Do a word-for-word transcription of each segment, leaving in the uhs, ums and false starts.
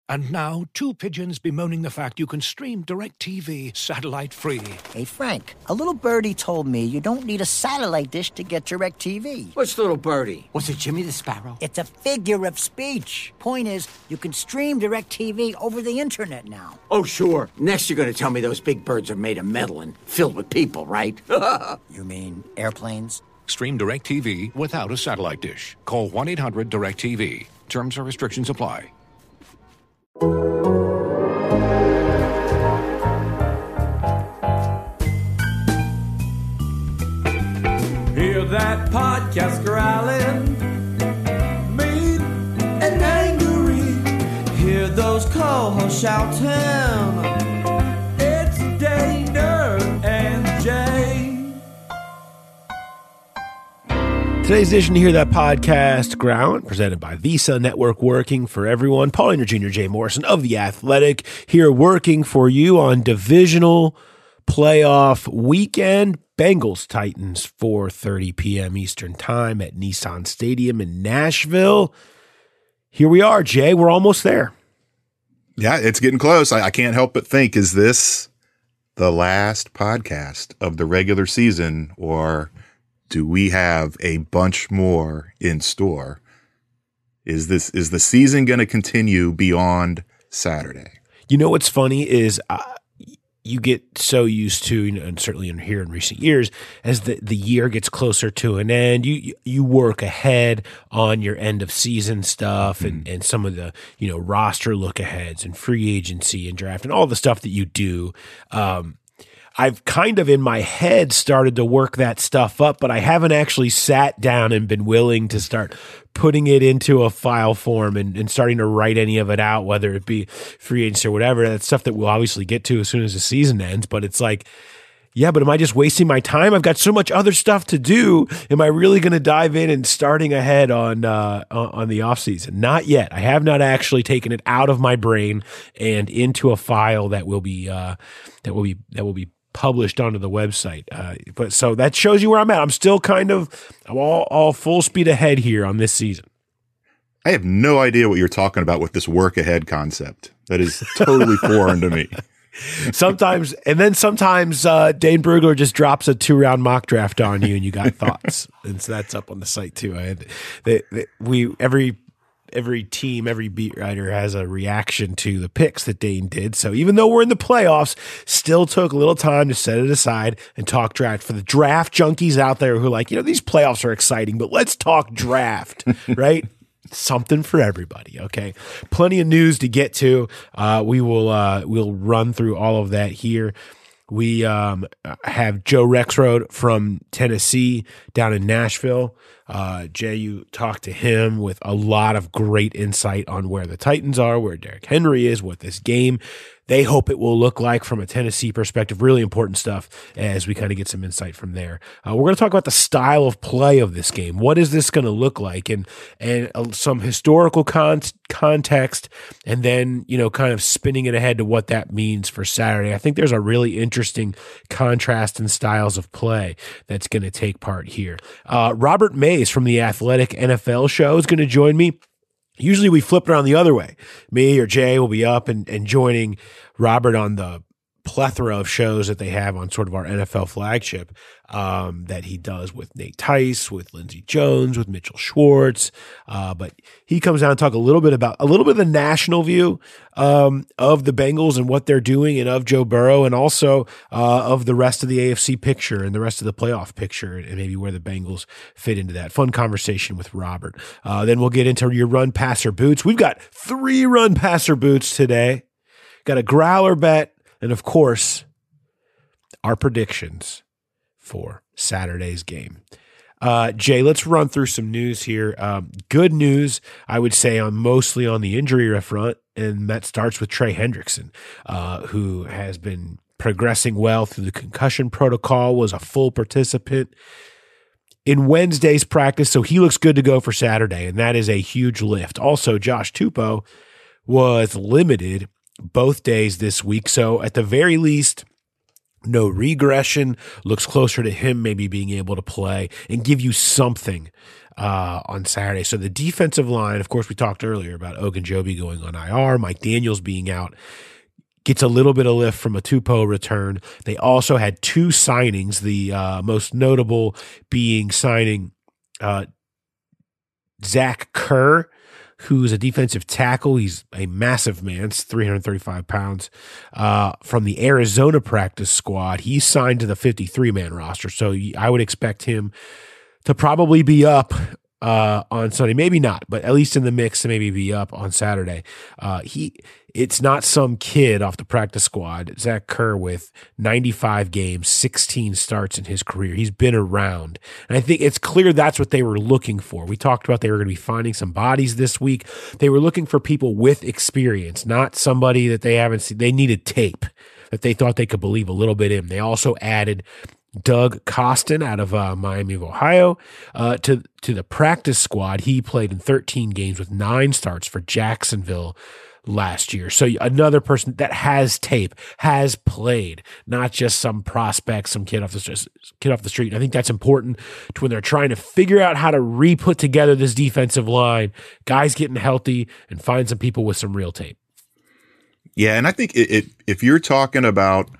And now, two pigeons bemoaning the fact you can stream DirecTV satellite-free. Hey, Frank, a little birdie told me you don't need a satellite dish to get DirecTV. What's little birdie? Was it Jimmy the Sparrow? It's a figure of speech. Point is, you can stream DirecTV over the internet now. Oh, sure. Next you're going to tell me those big birds are made of metal and filled with people, right? You mean airplanes? Stream DirecTV without a satellite dish. Call one eight hundred direct T V. Terms and restrictions apply. Hear that podcast growling, mean and angry. Hear those co-hosts shouting. It's Dana and Jay. Today's edition of Hear That Podcast Ground, presented by Visa Network, working for everyone. Paul Ainer Junior, Jay Morrison of The Athletic, here working for you on divisional playoff weekend. Bengals Titans, four thirty p.m. Eastern Time at Nissan Stadium in Nashville. Here we are, Jay. We're almost there. Yeah, it's getting close. I, I can't help but think, is this the last podcast of the regular season, or do we have a bunch more in store? Is this is the season going to continue beyond Saturday? You know what's funny is uh, you get so used to, you know, and certainly in here in recent years, as the, the year gets closer to an end, you you work ahead on your end of season stuff and, mm-hmm. and some of the, you know, roster look aheads and free agency and draft and all the stuff that you do. Um, I've kind of in my head started to work that stuff up, but I haven't actually sat down and been willing to start putting it into a file form and, and starting to write any of it out, whether it be free agency or whatever. That's stuff that we'll obviously get to as soon as the season ends, but it's like, yeah, but am I just wasting my time? I've got so much other stuff to do. Am I really going to dive in and starting ahead on uh, on the offseason? Not yet. I have not actually taken it out of my brain and into a file that will be uh, that will be that will be published onto the website. Uh, but so that shows you where I'm at. I'm still kind of I'm all all full speed ahead here on this season. I have no idea what you're talking about with this work ahead concept. That is totally foreign to me. Sometimes, and then sometimes uh, Dane Brugler just drops a two-round mock draft on you, and you got thoughts, and so that's up on the site too. I had, they, they, we every every team, every beat writer has a reaction to the picks that Dane did. So even though we're in the playoffs, still took a little time to set it aside and talk draft for the draft junkies out there who are like, you know, these playoffs are exciting, but let's talk draft, right? Something for everybody. Okay. Plenty of news to get to. Uh, we will, uh, we'll run through all of that here. We, um, have Joe Rexrode from Tennessee down in Nashville. Uh, Jay, you talked to him with a lot of great insight on where the Titans are, where Derrick Henry is, what this game they hope it will look like from a Tennessee perspective. Really important stuff as we kind of get some insight from there. Uh, we're going to talk about the style of play of this game. What is this going to look like? And and uh, some historical con- context, and then, you know, kind of spinning it ahead to what that means for Saturday. I think there's a really interesting contrast in styles of play that's going to take part here. Uh, Robert Mays from the Athletic N F L show is going to join me. Usually we flip it around the other way. Me or Jay will be up and, and joining Robert on the plethora of shows that they have on sort of our N F L flagship um, that he does with Nate Tice, with Lindsey Jones, with Mitchell Schwartz. Uh, but he comes down and talk a little bit about a little bit of the national view um, of the Bengals and what they're doing, and of Joe Burrow, and also uh, of the rest of the A F C picture and the rest of the playoff picture, and maybe where the Bengals fit into that. Fun conversation with Robert. Uh, then we'll get into your run passer boots. We've got three run passer boots today. Got a growler bet. And of course, our predictions for Saturday's game. Uh, Jay, let's run through some news here. Um, good news, I would say, on mostly on the injury front, and that starts with Trey Hendrickson, uh, who has been progressing well through the concussion protocol, was a full participant in Wednesday's practice, so he looks good to go for Saturday, and that is a huge lift. Also, Josh Tupou was limited both days this week. So at the very least, no regression, looks closer to him maybe being able to play and give you something uh, on Saturday. So the defensive line, of course, we talked earlier about Ogunjobi going on I R, Mike Daniels being out, gets a little bit of lift from a Tupou return. They also had two signings, the uh, most notable being signing uh, Zach Kerr, who's a defensive tackle. He's a massive man, it's three hundred thirty-five pounds, uh, from the Arizona practice squad. He's signed to the fifty-three man roster, so I would expect him to probably be up uh, on Sunday. Maybe not, but at least in the mix to maybe be up on Saturday. Uh, he, it's not some kid off the practice squad. Zach Kerr with ninety-five games, sixteen starts in his career. He's been around. And I think it's clear that's what they were looking for. We talked about they were going to be finding some bodies this week. They were looking for people with experience, not somebody that they haven't seen. They needed tape that they thought they could believe a little bit in. They also added Doug Costin out of uh, Miami of Ohio uh, to to the practice squad. He played in thirteen games with nine starts for Jacksonville last year. So another person that has tape, has played, not just some prospect, some kid off the kid off the street. And I think that's important to when they're trying to figure out how to re-put together this defensive line, guys getting healthy, and find some people with some real tape. Yeah, and I think it, it, if you're talking about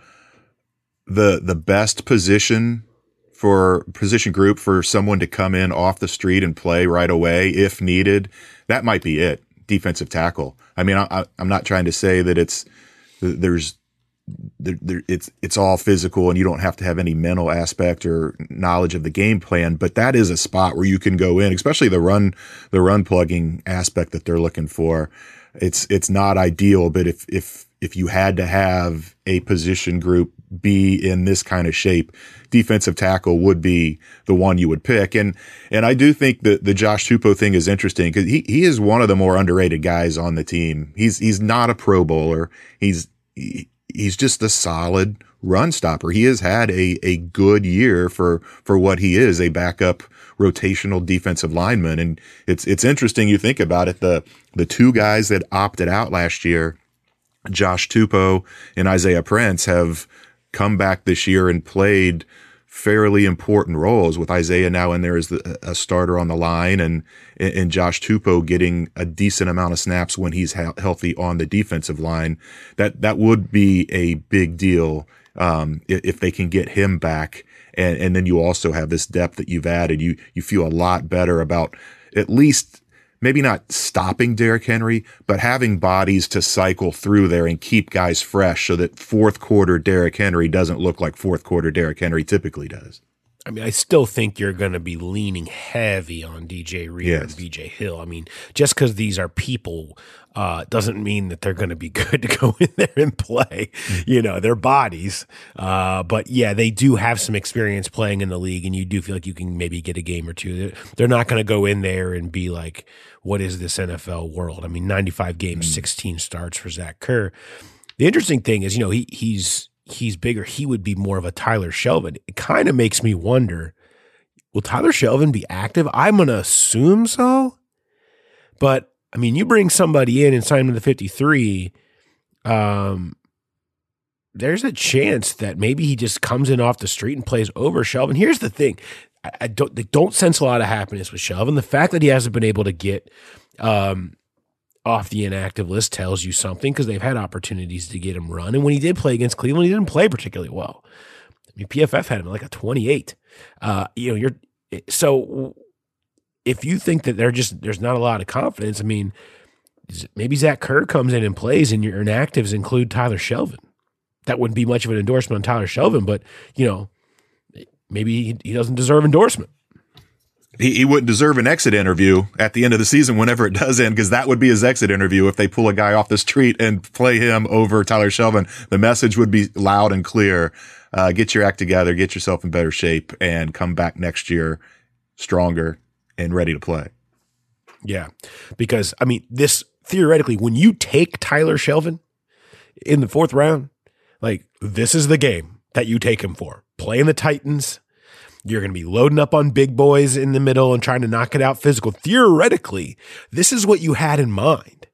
the the best position for position group for someone to come in off the street and play right away if needed, that might be it. Defensive tackle. I mean, I, I'm not trying to say that it's there's there, there, it's it's all physical and you don't have to have any mental aspect or knowledge of the game plan, but that is a spot where you can go in, especially the run the run plugging aspect that they're looking for. It's it's not ideal, but if if if you had to have a position group be in this kind of shape, defensive tackle would be the one you would pick. And and I do think that the Josh Tupou thing is interesting because he he is one of the more underrated guys on the team. He's he's not a Pro Bowler. He's he, he's just a solid run stopper. He has had a a good year for for what he is, a backup rotational defensive lineman. And it's it's interesting you think about it. The the two guys that opted out last year, Josh Tupou and Isaiah Prince, have come back this year and played fairly important roles, with Isaiah now in there as the, a starter on the line, and and Josh Tupou getting a decent amount of snaps when he's ha- healthy on the defensive line. That that would be a big deal um, if, if they can get him back. And, and then you also have this depth that you've added. You you feel a lot better about at least maybe not stopping Derrick Henry, but having bodies to cycle through there and keep guys fresh so that fourth quarter Derrick Henry doesn't look like fourth quarter Derrick Henry typically does. I mean, I still think you're going to be leaning heavy on D J Reader Yes. and B J Hill. I mean, just because these are people uh, doesn't mean that they're going to be good to go in there and play. You know, they're bodies. Uh, but yeah, they do have some experience playing in the league, and you do feel like you can maybe get a game or two. They're not going to go in there and be like, what is this N F L world? I mean, ninety-five games, mm. sixteen starts for Zach Kerr. The interesting thing is, you know, he he's he's bigger. He would be more of a Tyler Shelvin. It kind of makes me wonder, will Tyler Shelvin be active? I'm going to assume so. But, I mean, you bring somebody in and sign him to the fifty-three, um, there's a chance that maybe he just comes in off the street and plays over Shelvin. Here's the thing. I, I don't they don't sense a lot of happiness with Shelvin. The fact that he hasn't been able to get um, off the inactive list tells you something, because they've had opportunities to get him run. And when he did play against Cleveland, he didn't play particularly well. I mean, P F F had him like a twenty-eight. Uh, you know, you're so if you think that they're just there's not a lot of confidence, I mean, maybe Zach Kerr comes in and plays, and your inactives include Tyler Shelvin. That wouldn't be much of an endorsement on Tyler Shelvin, but you know, maybe he, he doesn't deserve endorsement. He, he wouldn't deserve an exit interview at the end of the season whenever it does end, because that would be his exit interview if they pull a guy off the street and play him over Tyler Shelvin. The message would be loud and clear. Uh, get your act together, get yourself in better shape, and come back next year stronger and ready to play. Yeah, because, I mean, this theoretically, when you take Tyler Shelvin in the fourth round, like, this is the game that you take him for. Playing the Titans. You're going to be loading up on big boys in the middle and trying to knock it out physical. Theoretically, this is what you had in mind.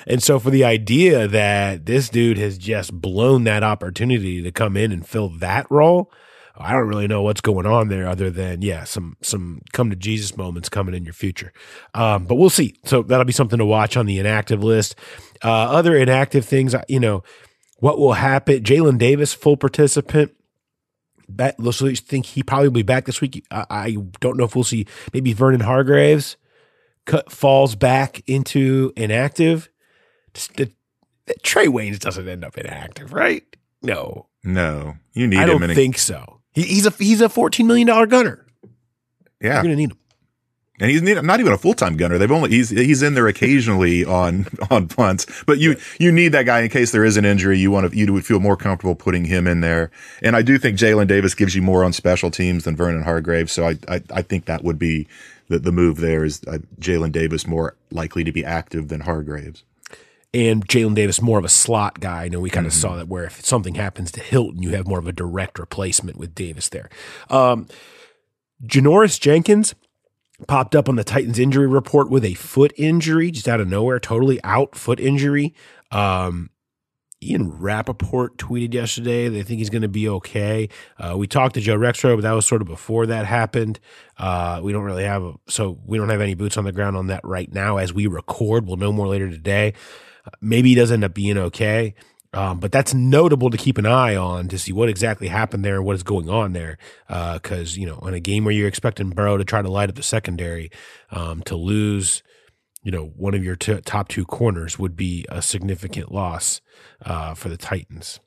And so for the idea that this dude has just blown that opportunity to come in and fill that role, I don't really know what's going on there other than, yeah, some some come to Jesus moments coming in your future. Um, but we'll see. So that'll be something to watch on the inactive list. Uh, other inactive things, you know, what will happen? Jalen Davis, full participant. That, let's think he probably will be back this week. I, I don't know if we'll see maybe Vernon Hargraves cut, falls back into inactive. Just, the, the, Trey Waynes doesn't end up inactive, right? No. No. You need I him. don't in a- think so. He, he's a he's a fourteen million dollars gunner. Yeah. You're going to need him. And he's not even a full-time gunner. They've only he's he's in there occasionally on on punts, but you you need that guy in case there is an injury. You want to you would feel more comfortable putting him in there. And I do think Jalen Davis gives you more on special teams than Vernon Hargraves. So I I, I think that would be the the move there is uh, Jalen Davis more likely to be active than Hargraves. And Jalen Davis more of a slot guy. I know we kind of Mm-hmm. saw that where if something happens to Hilton, you have more of a direct replacement with Davis there. Um, Janoris Jenkins popped up on the Titans injury report with a foot injury, just out of nowhere, totally out foot injury. Um, Ian Rappaport tweeted yesterday they think he's going to be okay. Uh, we talked to Joe Rexroad, but that was sort of before that happened. Uh, we don't really have, a, so we don't have any boots on the ground on that right now as we record. We'll know more later today. Uh, maybe he does end up being okay. Um, but that's notable to keep an eye on to see what exactly happened there and what is going on there. Because, uh, you know, in a game where you're expecting Burrow to try to light up the secondary, um, to lose, you know, one of your t- top two corners would be a significant loss uh, for the Titans.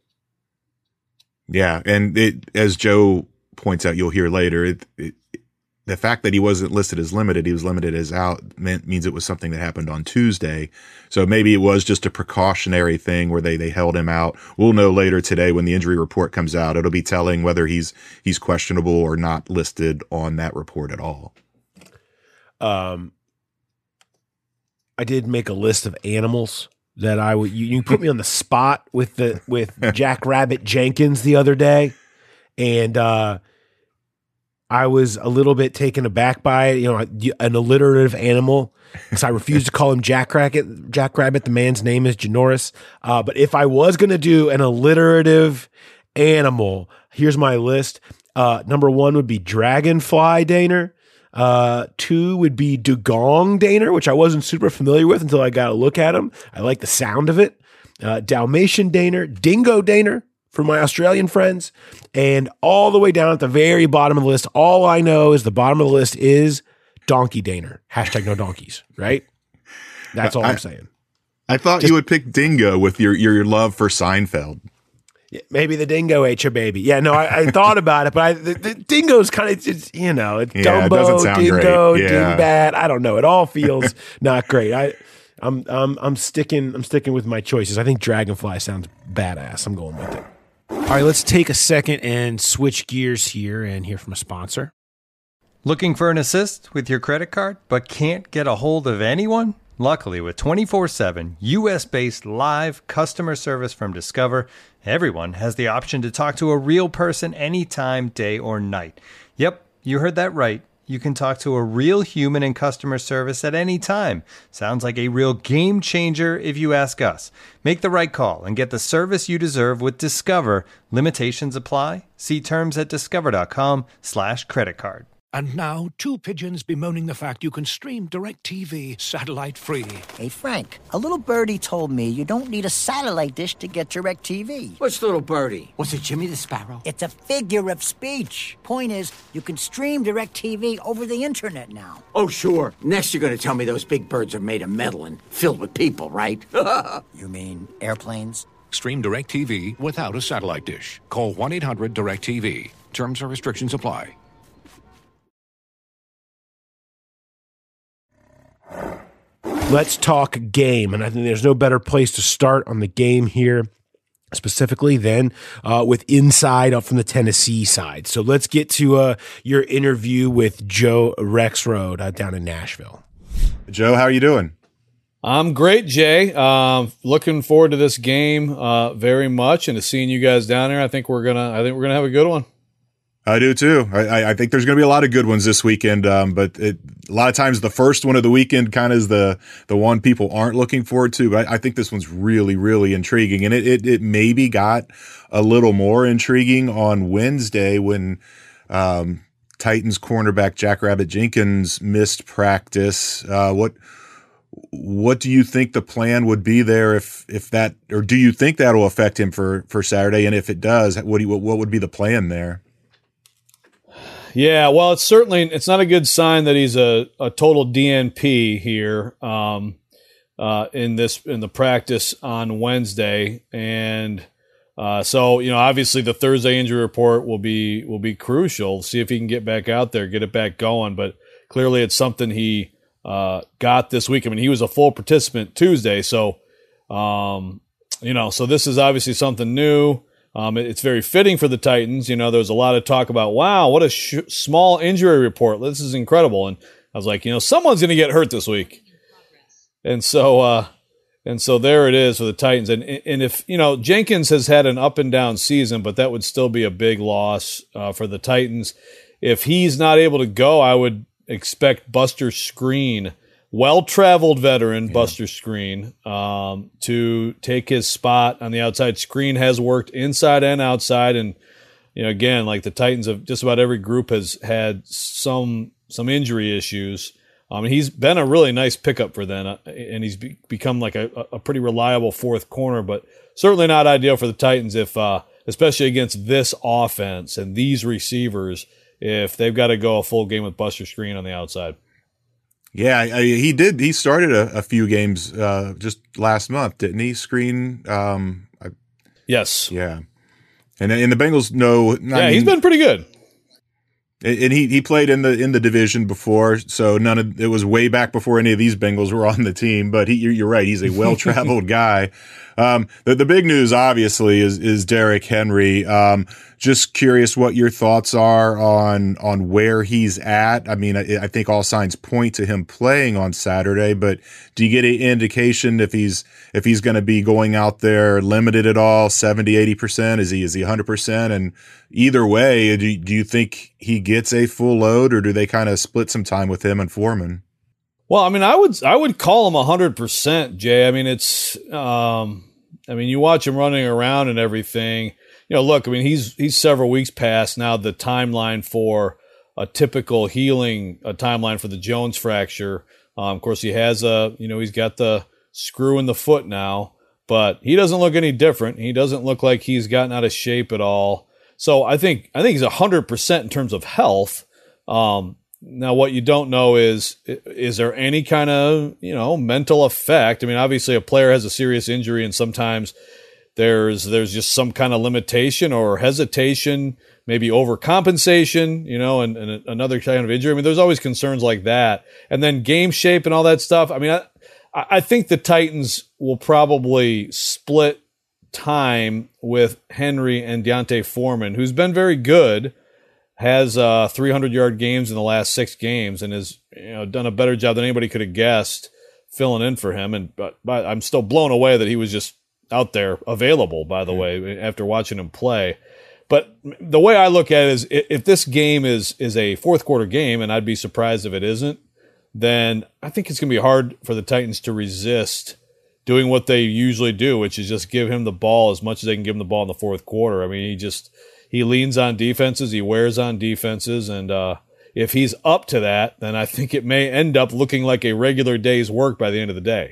Yeah. And it, as Joe points out, you'll hear later, it, it, the fact that he wasn't listed as limited, he was limited as out, meant, means it was something that happened on Tuesday. So maybe it was just a precautionary thing where they, they held him out. We'll know later today when the injury report comes out. It'll be telling whether he's he's questionable or not listed on that report at all. Um, I did make a list of animals that I would. You, you put me on the spot with the with Jack Rabbit Jenkins the other day, and uh, I was a little bit taken aback by it. You know, an alliterative animal, because I refused to call him Jack Rabbit. Jack Rabbit. The man's name is Janoris. Uh, but if I was going to do an alliterative animal, here's my list. Uh, number one would be Dragonfly Daner. Uh, two would be Dugong Daner, which I wasn't super familiar with until I got a look at him. I like the sound of it. Uh, Dalmatian Daner, Dingo Daner for my Australian friends, and all the way down at the very bottom of the list, all I know is the bottom of the list is Donkey Daner. Hashtag no donkeys, right? That's all I, I'm saying. I thought Just, you would pick Dingo with your, your love for Seinfeld. Maybe the dingo ate your baby. Yeah, no, I, I thought about it, but I, the, the dingo's kind of, just, you know, it's Yeah, it Dumbo, doesn't sound dingo, great. Yeah. dingbat. I don't know. It all feels not great. I, I'm, I'm, I'm sticking, I'm sticking with my choices. I think Dragonfly sounds badass. I'm going with it. All right, let's take a second and switch gears here and hear from a sponsor. Looking for an assist with your credit card, but can't get a hold of anyone? Luckily, with twenty-four seven U S-based live customer service from Discover, everyone has the option to talk to a real person anytime, day or night. Yep, you heard that right. You can talk to a real human in customer service at any time. Sounds like a real game changer if you ask us. Make the right call and get the service you deserve with Discover. Limitations apply. See terms at discover.com slash credit card. And now, two pigeons bemoaning the fact you can stream DirecTV satellite-free. Hey, Frank, a little birdie told me you don't need a satellite dish to get DirecTV. What's little birdie? Was it Jimmy the Sparrow? It's a figure of speech. Point is, you can stream DirecTV over the internet now. Oh, sure. Next you're going to tell me those big birds are made of metal and filled with people, right? You mean airplanes? Stream DirecTV without a satellite dish. Call one eight hundred direct T V. Terms and restrictions apply. Let's talk game, and I think there's no better place to start on the game here specifically than uh, with Inside up from the Tennessee side. So let's get to uh, your interview with Joe Rexroad uh, down in Nashville. Joe, how are you doing? I'm great, Jay. Um, looking forward to this game uh, very much, and to seeing you guys down there. I think we're gonna. I think we're gonna have a good one. I do too. I, I think there's going to be a lot of good ones this weekend, um, but it, a lot of times the first one of the weekend kind of is the the one people aren't looking forward to. But I, I think this one's really, really intriguing, and it, it it maybe got a little more intriguing on Wednesday when um, Titans cornerback Jackrabbit Jenkins missed practice. Uh, what what do you think the plan would be there if if that, or do you think that will affect him for for Saturday? And if it does, what do you, what would be the plan there? Yeah, well, it's certainly it's not a good sign that he's a, a total D N P here um, uh, in this in the practice on Wednesday, and uh, so you know obviously the Thursday injury report will be will be crucial. See if he can get back out there, get it back going. But clearly, it's something he uh, got this week. I mean, he was a full participant Tuesday, so um, you know, so this is obviously something new. Um, it, it's very fitting for the Titans. You know, there was a lot of talk about, wow, what a sh- small injury report. This is incredible. And I was like, you know, someone's going to get hurt this week. And so, uh, and so there it is for the Titans. And and if, you know, Jenkins has had an up and down season, but that would still be a big loss uh, for the Titans. If he's not able to go, I would expect Buster Skrine, well-traveled veteran yeah. Buster Skrine, um, to take his spot on the outside. Skrine has worked inside and outside, and you know, again, like the Titans have just about every group has had some some injury issues. Um, he's been a really nice pickup for them, uh, and he's be- become like a, a pretty reliable fourth corner, but certainly not ideal for the Titans if, uh, especially against this offense and these receivers, if they've got to go a full game with Buster Skrine on the outside. Yeah, I, he did. He started a, a few games uh, just last month, didn't he? Skrine. Um, I, yes. Yeah, and and the Bengals know. I yeah, mean, he's been pretty good. And he he played in the in the division before, so none of it was way back before any of these Bengals were on the team. But he, you're right, he's a well traveled guy. Um, the the big news, obviously, is is Derrick Henry. Um, just curious what your thoughts are on on where he's at. I mean, I, I think all signs point to him playing on Saturday, but do you get an indication if he's if he's going to be going out there limited at all, seventy, eighty percent? Is he is he one hundred percent? And either way, do, do you think he gets a full load, or do they kind of split some time with him and Foreman? Well, I mean, I would I would call him one hundred percent, Jay. I mean, it's um, I mean, you watch him running around and everything. You know, look, I mean, he's he's several weeks past now the timeline for a typical healing, a timeline for the Jones fracture. Um, of course, he has a, you know, he's got the screw in the foot now, but he doesn't look any different. He doesn't look like he's gotten out of shape at all. So I think I think he's one hundred percent in terms of health. Um, now, what you don't know is, is there any kind of, you know, mental effect? I mean, obviously a player has a serious injury and sometimes there's there's just some kind of limitation or hesitation, maybe overcompensation, you know, and, and another kind of injury. I mean, there's always concerns like that. And then game shape and all that stuff. I mean, I, I think the Titans will probably split time with Henry and D'Onta Foreman, who's been very good, has uh, three hundred yard games in the last six games, and has, you know, done a better job than anybody could have guessed filling in for him. And but, but I'm still blown away that he was just out there available, by the way, after watching him play. But the way I look at it is, if this game is is a fourth quarter game, and I'd be surprised if it isn't, then I think it's going to be hard for the Titans to resist doing what they usually do, which is just give him the ball as much as they can give him the ball in the fourth quarter. I mean, he just he leans on defenses, he wears on defenses, and uh, if he's up to that, then I think it may end up looking like a regular day's work by the end of the day.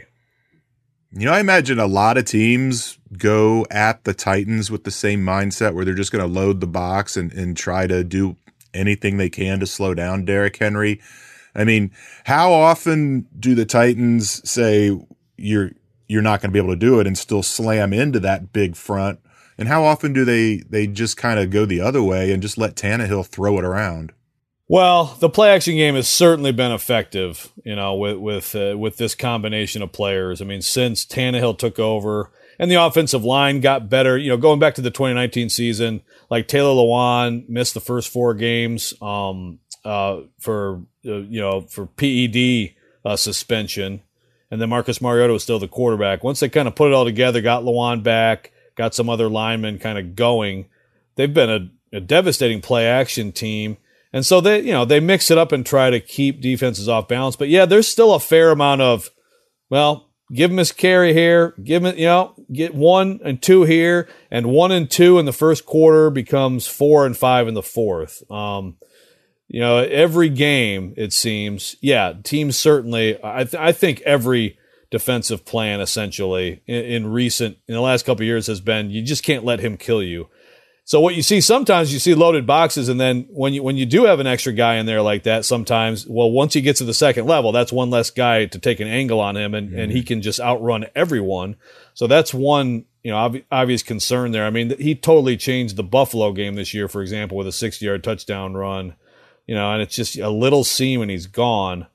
You know, I imagine a lot of teams go at the Titans with the same mindset where they're just going to load the box and, and try to do anything they can to slow down Derrick Henry. I mean, how often do the Titans say you're you're not going to be able to do it and still slam into that big front? And how often do they they just kind of go the other way and just let Tannehill throw it around? Well, the play action game has certainly been effective, you know, with with uh, with this combination of players. I mean, since Tannehill took over and the offensive line got better, you know, going back to the twenty nineteen season, like Taylor Lewan missed the first four games um, uh, for uh, you know for P E D uh, suspension, and then Marcus Mariota was still the quarterback. Once they kind of put it all together, got Lewan back, got some other linemen kind of going, they've been a a devastating play action team. And so they, you know, they mix it up and try to keep defenses off balance. But yeah, there's still a fair amount of, well, give him his carry here, give him, you know, get one and two here, and one and two in the first quarter becomes four and five in the fourth. Um, you know, every game, it seems, yeah, teams certainly, I, th- I think every defensive plan essentially in, in recent, in the last couple of years has been, you just can't let him kill you. So what you see sometimes, you see loaded boxes, and then when you when you do have an extra guy in there like that, sometimes, well, once he gets to the second level, that's one less guy to take an angle on him, and, mm-hmm. and he can just outrun everyone. So that's one, you know, ob- obvious concern there. I mean, he totally changed the Buffalo game this year, for example, with a sixty-yard touchdown run, you know, and it's just a little seam and he's gone.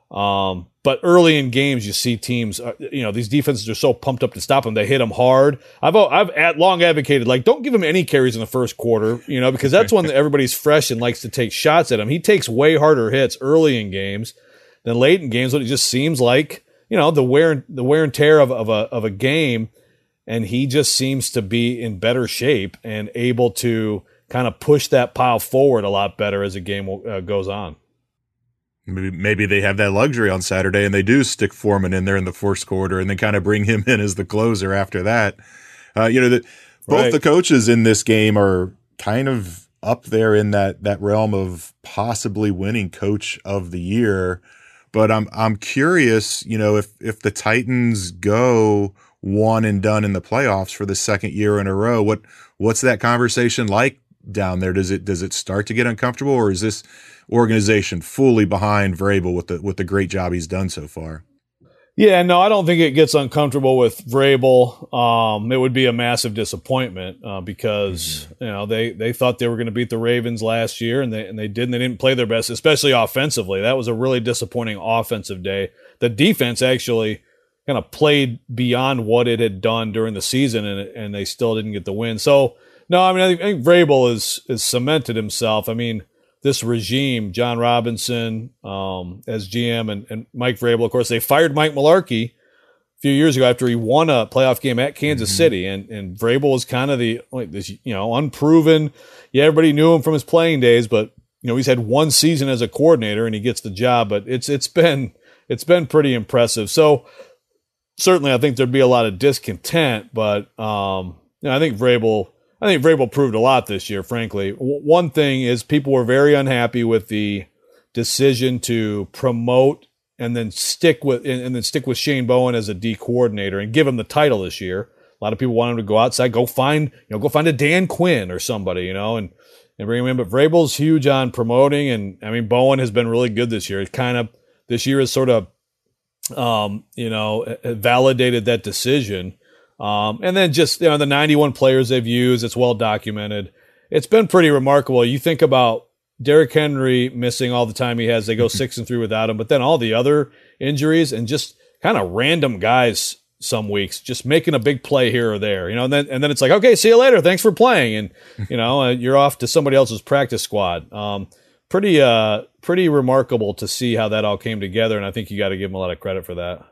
Um, but early in games, you see teams, uh, you know, these defenses are so pumped up to stop him. They hit him hard. I've I've at long advocated, like, don't give him any carries in the first quarter, you know, because that's when everybody's fresh and likes to take shots at him. He takes way harder hits early in games than late in games, but it just seems like, you know, the wear the wear and tear of, of a of a game, and he just seems to be in better shape and able to kind of push that pile forward a lot better as the game uh, goes on. Maybe, maybe they have that luxury on Saturday and they do stick Foreman in there in the first quarter and then kind of bring him in as the closer after that. Uh, you know, that both Right. the coaches in this game are kind of up there in that, that realm of possibly winning coach of the year. But I'm, I'm curious, you know, if, if the Titans go one and done in the playoffs for the second year in a row, what, what's that conversation like down there? Does it, does it start to get uncomfortable, or is this organization fully behind Vrabel with the with the great job he's done so far? Yeah, no, I don't think it gets uncomfortable with Vrabel. Um, it would be a massive disappointment uh, because mm-hmm. you know they they thought they were going to beat the Ravens last year, and they and they didn't. They didn't play their best, especially offensively. That was a really disappointing offensive day. The defense actually kind of played beyond what it had done during the season, and and they still didn't get the win. So no, I mean I think, I think Vrabel is is cemented himself. I mean, this regime, John Robinson um, as G M and, and Mike Vrabel, of course, they fired Mike Mularkey a few years ago after he won a playoff game at Kansas mm-hmm. City. And, and Vrabel was kind of the, like this, you know, unproven. Yeah, everybody knew him from his playing days, but, you know, he's had one season as a coordinator and he gets the job. But it's it's been it's been pretty impressive. So certainly I think there'd be a lot of discontent, but um, you know, I think Vrabel – I think Vrabel proved a lot this year, frankly. W- one thing is people were very unhappy with the decision to promote and then stick with and, and then stick with Shane Bowen as a D coordinator and give him the title this year. A lot of people want him to go outside, go find, you know, go find a Dan Quinn or somebody, you know, and, and bring him in. But Vrabel's huge on promoting, and I mean Bowen has been really good this year. It kind of this year has sort of, um, you know, validated that decision. Um, and then just, you know, the ninety-one players they've used, it's well documented. It's been pretty remarkable. You think about Derrick Henry missing all the time he has. They go six and three without him, but then all the other injuries and just kind of random guys some weeks just making a big play here or there, you know, and then, and then it's like, okay, see you later. Thanks for playing. And, you know, uh, you're off to somebody else's practice squad. Um, pretty, uh, pretty remarkable to see how that all came together. And I think you got to give them a lot of credit for that.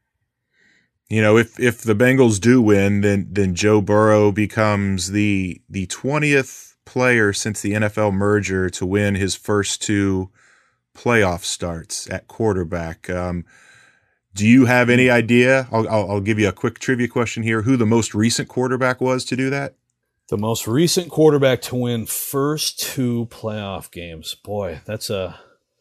You know, if if the Bengals do win, then then Joe Burrow becomes the the twentieth player since the N F L merger to win his first two playoff starts at quarterback. Um, do you have any idea? I'll, I'll I'll give you a quick trivia question here. Who the most recent quarterback was to do that? The most recent quarterback to win first two playoff games. Boy, that's a.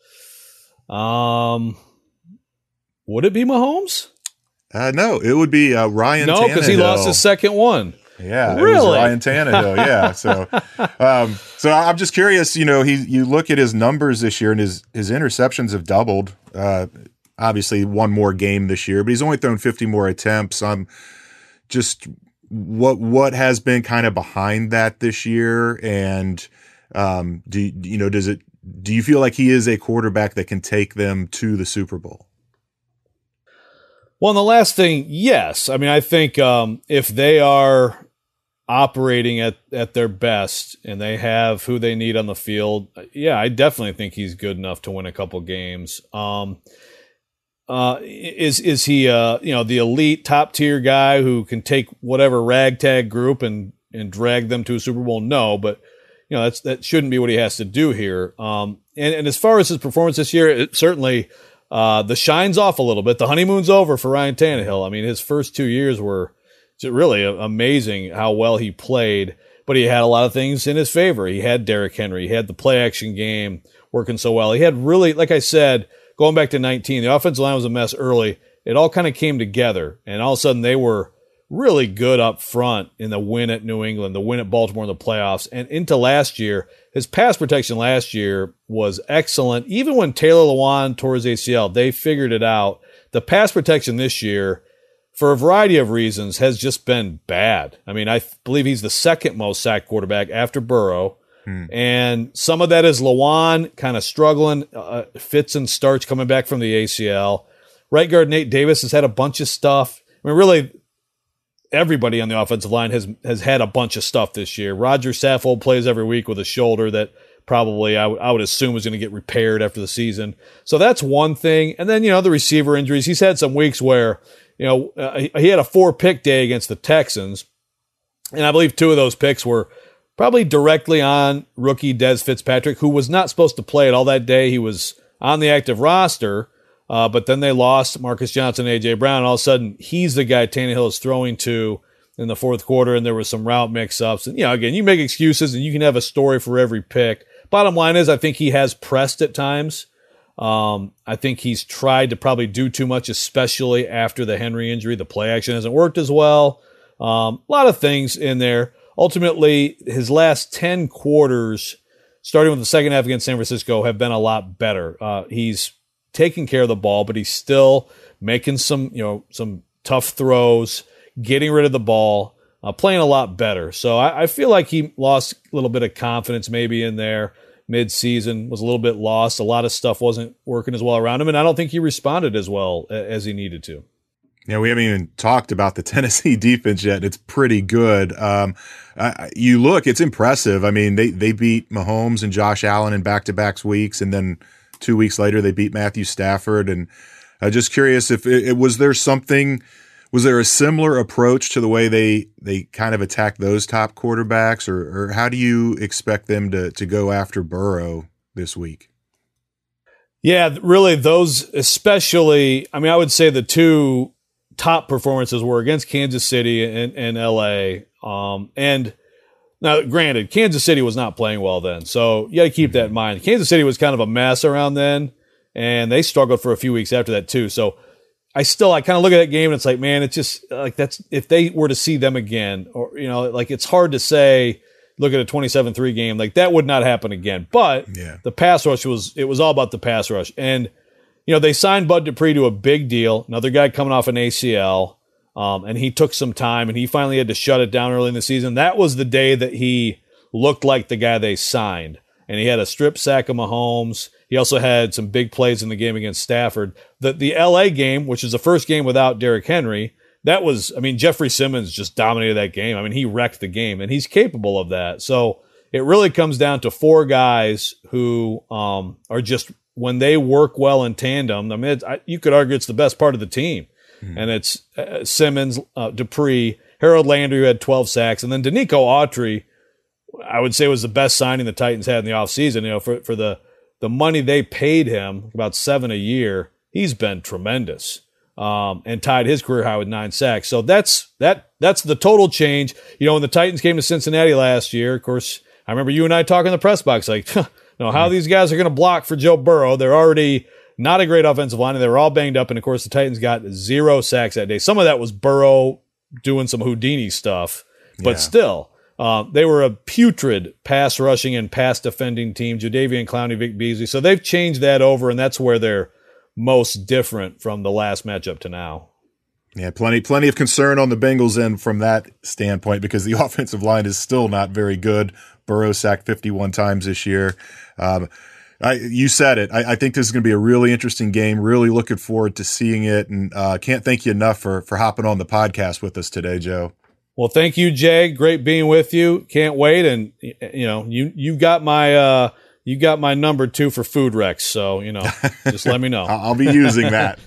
Um, would it be Mahomes? Uh, no, it would be uh, Ryan no, Tannehill. No, because he lost his second one. Yeah, really? It was Ryan Tannehill. Yeah, so um, so I'm just curious. You know, he you look at his numbers this year, and his his interceptions have doubled. Uh, obviously, one more game this year, but he's only thrown fifty more attempts. Um, just what what has been kind of behind that this year, and um, do you know does it? Do you feel like he is a quarterback that can take them to the Super Bowl? Well, and the last thing, yes. I mean, I think um, if they are operating at, at their best and they have who they need on the field, yeah, I definitely think he's good enough to win a couple games. Um, uh, is is he, uh, you know, the elite top tier guy who can take whatever ragtag group and and drag them to a Super Bowl? No, but you know, that's that shouldn't be what he has to do here. Um, and, and as far as his performance this year, it certainly uh, the shine's off a little bit. The honeymoon's over for Ryan Tannehill. I mean, his first two years were really amazing how well he played, but he had a lot of things in his favor. He had Derrick Henry. He had the play action game working so well. He had really, like I said, going back to nineteen, the offensive line was a mess early. It all kind of came together, and all of a sudden they were really good up front in the win at New England, the win at Baltimore in the playoffs, and into last year. His pass protection last year was excellent. Even when Taylor Lewan tore his A C L, they figured it out. The pass protection this year, for a variety of reasons, has just been bad. I mean, I believe he's the second most sacked quarterback after Burrow. Hmm. And some of that is Lewan kind of struggling, uh, fits and starts coming back from the A C L. Right guard Nate Davis has had a bunch of stuff. I mean, really, everybody on the offensive line has has had a bunch of stuff this year. Roger Saffold plays every week with a shoulder that probably I, w- I would assume is going to get repaired after the season. So that's one thing. And then, you know, the receiver injuries. He's had some weeks where, you know, uh, he, he had a four-pick day against the Texans, and I believe two of those picks were probably directly on rookie Dez Fitzpatrick, who was not supposed to play it all that day. He was on the active roster. Uh, but then they lost Marcus Johnson and A J. Brown. And all of a sudden, he's the guy Tannehill is throwing to in the fourth quarter, and there was some route mix-ups. And, you know, again, you make excuses, and you can have a story for every pick. Bottom line is, I think he has pressed at times. Um, I think he's tried to probably do too much, especially after the Henry injury. The play action hasn't worked as well. Um, a lot of things in there. Ultimately, his last ten quarters, starting with the second half against San Francisco, have been a lot better. Uh, he's taking care of the ball, but he's still making some, you know, some tough throws, getting rid of the ball, uh, playing a lot better. So I, I feel like he lost a little bit of confidence maybe in there mid-season, was a little bit lost. A lot of stuff wasn't working as well around him, and I don't think he responded as well as he needed to. Yeah, we haven't even talked about the Tennessee defense yet. It's pretty good. Um, I, you look, it's impressive. I mean, they, they beat Mahomes and Josh Allen in back-to-back weeks, and then two weeks later, they beat Matthew Stafford. And I'm just curious if it, it was there something, was there a similar approach to the way they they kind of attack those top quarterbacks, or, or how do you expect them to to go after Burrow this week? Yeah, really, those especially. I mean, I would say the two top performances were against Kansas City and, and L A. Um, and Now, granted, Kansas City was not playing well then, so you got to keep that in mind. Kansas City was kind of a mess around then, and they struggled for a few weeks after that too. So I still, I kind of look at that game and it's like, man, it's just like that's if they were to see them again, or you know, like it's hard to say. Look at a twenty-seven three game, like that would not happen again. But yeah. the pass rush was it was all about the pass rush, and you know they signed Bud Dupree to a big deal, another guy coming off an A C L. Um, and he took some time, and he finally had to shut it down early in the season. That was the day that he looked like the guy they signed. And he had a strip sack of Mahomes. He also had some big plays in the game against Stafford. The the L A game, which is the first game without Derrick Henry, that was, I mean, Jeffrey Simmons just dominated that game. I mean, he wrecked the game, and he's capable of that. So it really comes down to four guys who um, are just, when they work well in tandem, I mean, it's, I, you could argue it's the best part of the team. And it's uh, Simmons, uh, Dupree, Harold Landry, who had twelve sacks, and then Danico Autry, I would say was the best signing the Titans had in the offseason. You know, for for the the money they paid him, about seven a year, he's been tremendous, um, and tied his career high with nine sacks. So that's that that's the total change. You know, when the Titans came to Cincinnati last year, of course, I remember you and I talking in the press box, like, you know, how these guys are going to block for Joe Burrow. They're already not a great offensive line, and they were all banged up. And, of course, the Titans got zero sacks that day. Some of that was Burrow doing some Houdini stuff. But yeah. still, uh, they were a putrid pass rushing and pass defending team, Jadeveon Clowney, Vic Beasley. So they've changed that over, and that's where they're most different from the last matchup to now. Yeah, plenty plenty of concern on the Bengals end from that standpoint because the offensive line is still not very good. Burrow sacked fifty-one times this year. Um I, you said it. I, I think this is going to be a really interesting game. Really looking forward to seeing it, and uh, can't thank you enough for for hopping on the podcast with us today, Joe. Well, thank you, Jay. Great being with you. Can't wait, and you know, you you got my uh, you got my number two for food Rex. So you know, just let me know. I'll be using that.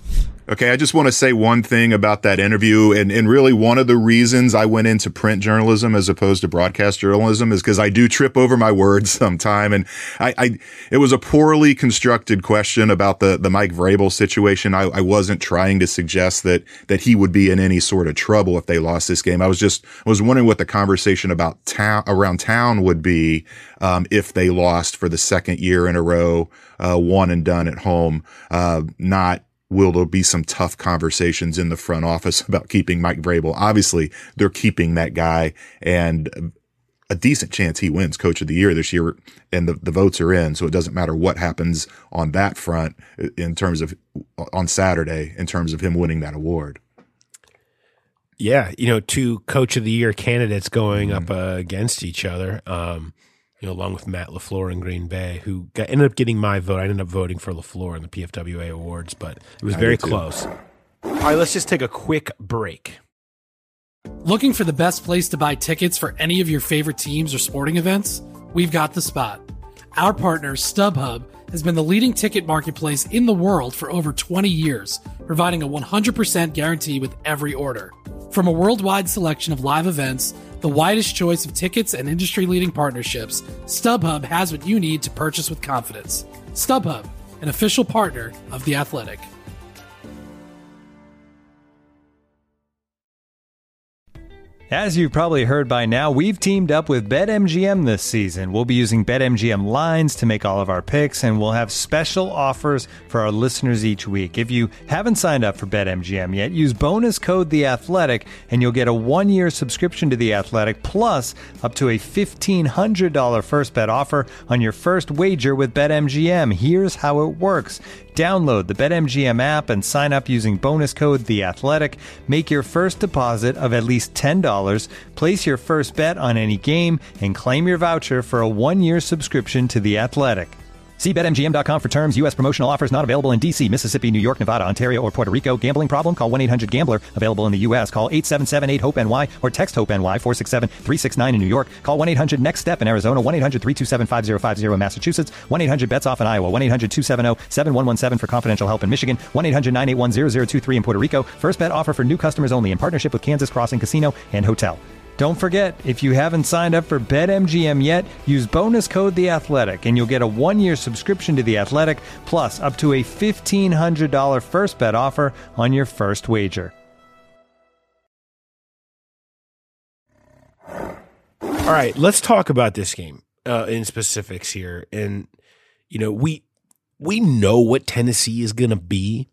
Okay, I just want to say one thing about that interview, and, and really one of the reasons I went into print journalism as opposed to broadcast journalism is because I do trip over my words sometime, and I, I it was a poorly constructed question about the the Mike Vrabel situation. I, I wasn't trying to suggest that that he would be in any sort of trouble if they lost this game. I was just I was wondering what the conversation about town around town would be um, if they lost for the second year in a row, uh, one and done at home, uh, not. Will there be some tough conversations in the front office about keeping Mike Vrabel? Obviously, they're keeping that guy, and a decent chance he wins Coach of the Year this year, and the, the votes are in, so it doesn't matter what happens on that front in terms of on Saturday in terms of him winning that award. Yeah, you know, two Coach of the Year candidates going mm-hmm. up uh, against each other. Um, You know, along with Matt LaFleur in Green Bay, who got, ended up getting my vote. I ended up voting for LaFleur in the P F W A awards, but it was I very close. All right, let's just take a quick break. Looking for the best place to buy tickets for any of your favorite teams or sporting events? We've got the spot. Our partner, StubHub, has been the leading ticket marketplace in the world for over twenty years, providing a one hundred percent guarantee with every order. From a worldwide selection of live events, the widest choice of tickets and industry-leading partnerships, StubHub has what you need to purchase with confidence. StubHub, an official partner of The Athletic. As you've probably heard by now, we've teamed up with BetMGM this season. We'll be using BetMGM lines to make all of our picks, and we'll have special offers for our listeners each week. If you haven't signed up for BetMGM yet, use bonus code The Athletic, and you'll get a one-year subscription to The Athletic, plus up to a fifteen hundred dollars first bet offer on your first wager with BetMGM. Here's how it works. Download the BetMGM app and sign up using bonus code The Athletic. Make your first deposit of at least ten dollars. Place your first bet on any game and claim your voucher for a one-year subscription to The Athletic. See Bet M G M dot com for terms. U S promotional offers not available in D C, Mississippi, New York, Nevada, Ontario, or Puerto Rico. Gambling problem? Call one eight hundred gambler. Available in the U S. Call eight seven seven eight hope N Y or text HOPE-NY four six seven three six nine in New York. Call one eight hundred next step in Arizona. one eight hundred three two seven five zero five zero in Massachusetts. one eight hundred bets off in Iowa. one eight hundred two seven zero seven one one seven for confidential help in Michigan. one eight hundred nine eight one zero zero two three in Puerto Rico. First bet offer for new customers only in partnership with Kansas Crossing Casino and Hotel. Don't forget, if you haven't signed up for BetMGM yet, use bonus code The Athletic, and you'll get a one-year subscription to The Athletic, plus up to a fifteen hundred dollars first bet offer on your first wager. All right, let's talk about this game uh, in specifics here. And, you know, we we know what Tennessee is going to be.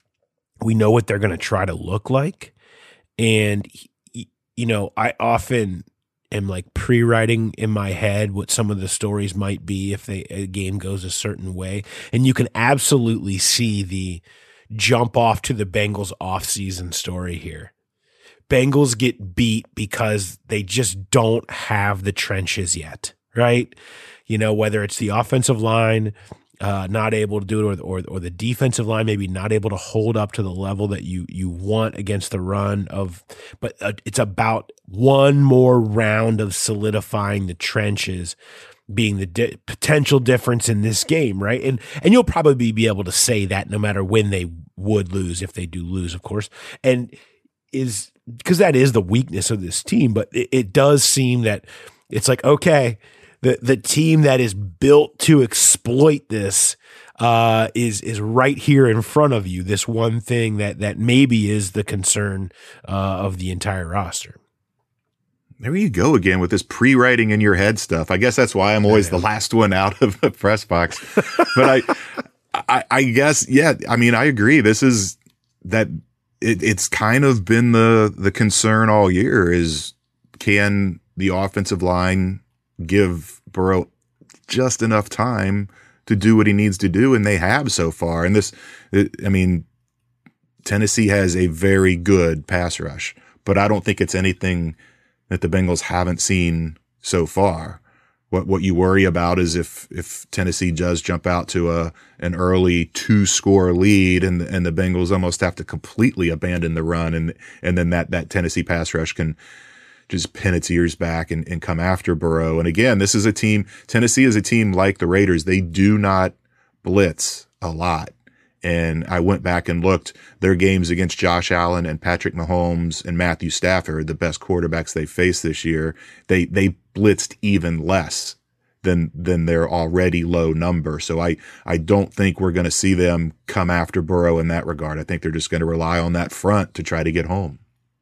We know what they're going to try to look like. And you know, I often am like pre-writing in my head what some of the stories might be if they, a game goes a certain way. And you can absolutely see the jump off to the Bengals offseason story here. Bengals get beat because they just don't have the trenches yet, right? You know, whether it's the offensive line Uh, not able to do it, or, or or the defensive line maybe not able to hold up to the level that you you want against the run of, but uh, it's about one more round of solidifying the trenches being the di- potential difference in this game, right? And and you'll probably be able to say that no matter when they would lose, if they do lose, of course, and is because that is the weakness of this team. But it, it does seem that it's like, okay, The the team that is built to exploit this uh, is is right here in front of you. This one thing that that maybe is the concern uh, of the entire roster. There you go again with this pre-writing in your head stuff. I guess that's why I'm always the last one out of the press box. But I, I, I guess, yeah. I mean, I agree. This is that it, it's kind of been the the concern all year is can the offensive line give Burrow just enough time to do what he needs to do, and they have so far. And this, I mean, Tennessee has a very good pass rush, but I don't think it's anything that the Bengals haven't seen so far. What what you worry about is if if Tennessee does jump out to a an early two score lead, and and the Bengals almost have to completely abandon the run, and and then that that Tennessee pass rush can just pin its ears back and, and come after Burrow. And again, this is a team, Tennessee is a team like the Raiders. They do not blitz a lot. And I went back and looked their games against Josh Allen and Patrick Mahomes and Matthew Stafford, the best quarterbacks they faced this year. They, they blitzed even less than, than their already low number. So I, I don't think we're going to see them come after Burrow in that regard. I think they're just going to rely on that front to try to get home.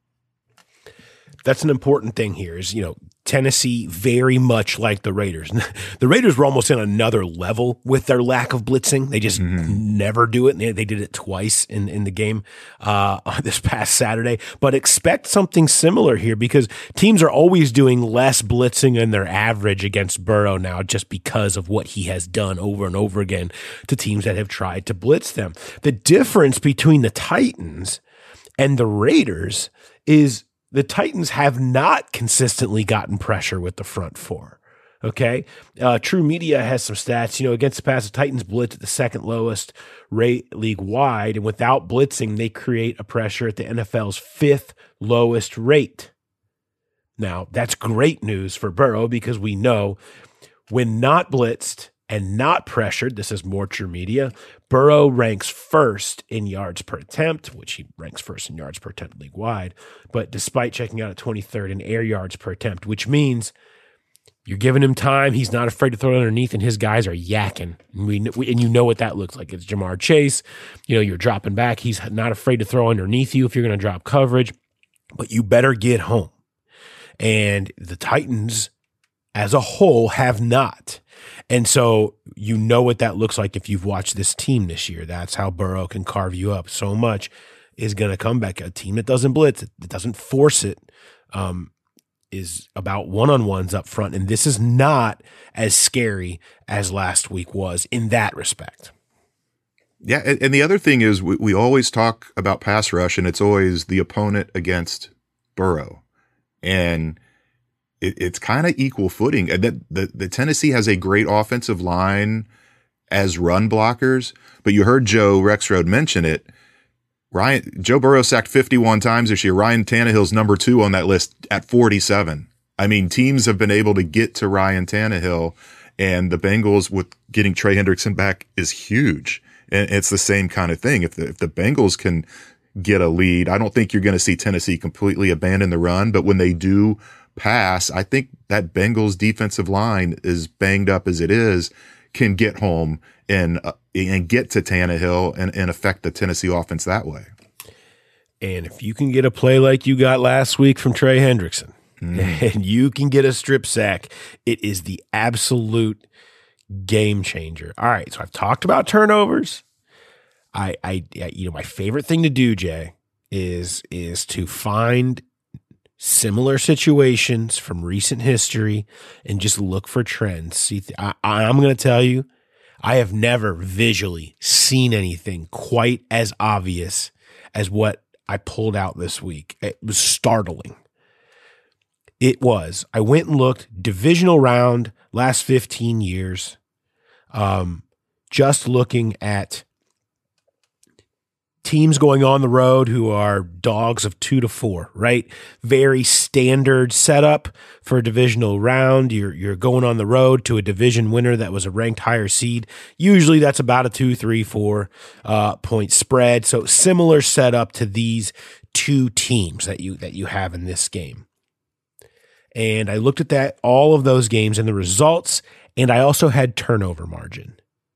That's an important thing here is, you know, Tennessee very much like the Raiders. The Raiders were almost in another level with their lack of blitzing. They just mm-hmm. never do it. They, they did it twice in, in the game uh, this past Saturday. But expect something similar here because teams are always doing less blitzing than their average against Burrow now just because of what he has done over and over again to teams that have tried to blitz them. The difference between the Titans and the Raiders is the Titans have not consistently gotten pressure with the front four. Okay. Uh, True Media has some stats, you know, against the pass, the Titans blitz at the second lowest rate league wide. And without blitzing, they create a pressure at the N F L's fifth lowest rate. Now that's great news for Burrow because we know when not blitzed and not pressured, this is more True Media, Burrow ranks first in yards per attempt, which he ranks first in yards per attempt league-wide, but despite checking out at twenty-third in air yards per attempt, which means you're giving him time, he's not afraid to throw it underneath, and his guys are yakking. And, we, we, and you know what that looks like. It's Jamar Chase. You know, you're dropping back. He's not afraid to throw underneath you if you're going to drop coverage, but you better get home. And the Titans as a whole have not. And so you know what that looks like if you've watched this team this year. That's how Burrow can carve you up. So much is going to come back. A team that doesn't blitz, that doesn't force it, um, is about one-on-ones up front. And this is not as scary as last week was in that respect. Yeah, and, and the other thing is we, we always talk about pass rush, and it's always the opponent against Burrow. And It, it's kind of equal footing. And that the, the Tennessee has a great offensive line as run blockers, but you heard Joe Rexrode mention it. Ryan, Joe Burrow sacked fifty-one times this year. Ryan Tannehill's number two on that list at forty-seven. I mean, teams have been able to get to Ryan Tannehill, and the Bengals with getting Trey Hendrickson back is huge. And it's the same kind of thing. If the, if the Bengals can get a lead, I don't think you're going to see Tennessee completely abandon the run, but when they do pass, I think that Bengals defensive line, as banged up as it is, can get home and uh, and get to Tannehill and, and affect the Tennessee offense that way. And if you can get a play like you got last week from Trey Hendrickson, mm. and you can get a strip sack, it is the absolute game changer. All right, so I've talked about turnovers. I, I, you know, my favorite thing to do, Jay, is is to find similar situations from recent history and just look for trends. See, I, I'm going to tell you, I have never visually seen anything quite as obvious as what I pulled out this week. It was startling. It was. I went and looked, divisional round, last fifteen years, um, just looking at teams going on the road who are dogs of two to four, right? Very standard setup for a divisional round. You're you're going on the road to a division winner that was a ranked higher seed. Usually that's about a two, three, four uh, point spread. So similar setup to these two teams that you that you have in this game. And I looked at that, all of those games and the results, and I also had turnover margin.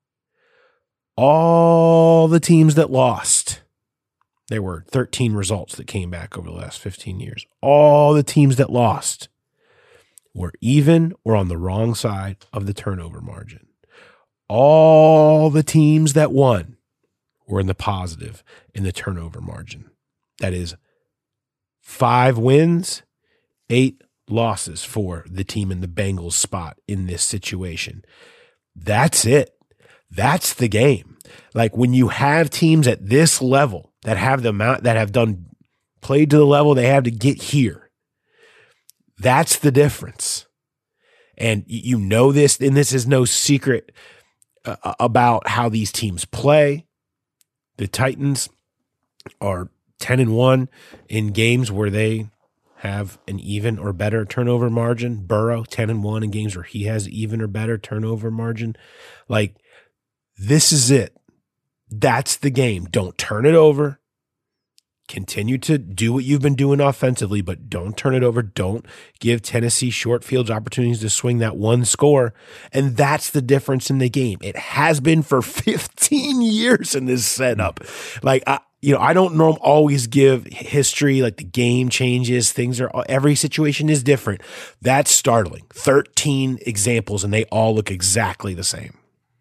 All the teams that lost, there were thirteen results that came back over the last fifteen years. All the teams that lost were even or on the wrong side of the turnover margin. All the teams that won were in the positive in the turnover margin. That is five wins, eight losses for the team in the Bengals spot in this situation. That's it. That's the game. Like when you have teams at this level that have the amount that have done played to the level they have to get here, that's the difference. And you know this, and this is no secret uh, about how these teams play. The Titans are ten and one in games where they have an even or better turnover margin. Burrow ten and one in games where he has even or better turnover margin. Like, this is it. That's the game. Don't turn it over. Continue to do what you've been doing offensively, but don't turn it over. Don't give Tennessee short fields opportunities to swing that one score. And that's the difference in the game. It has been for fifteen years in this setup. Like, I, you know, I don't norm always give history, like the game changes, things are, every situation is different. That's startling. thirteen examples, and they all look exactly the same.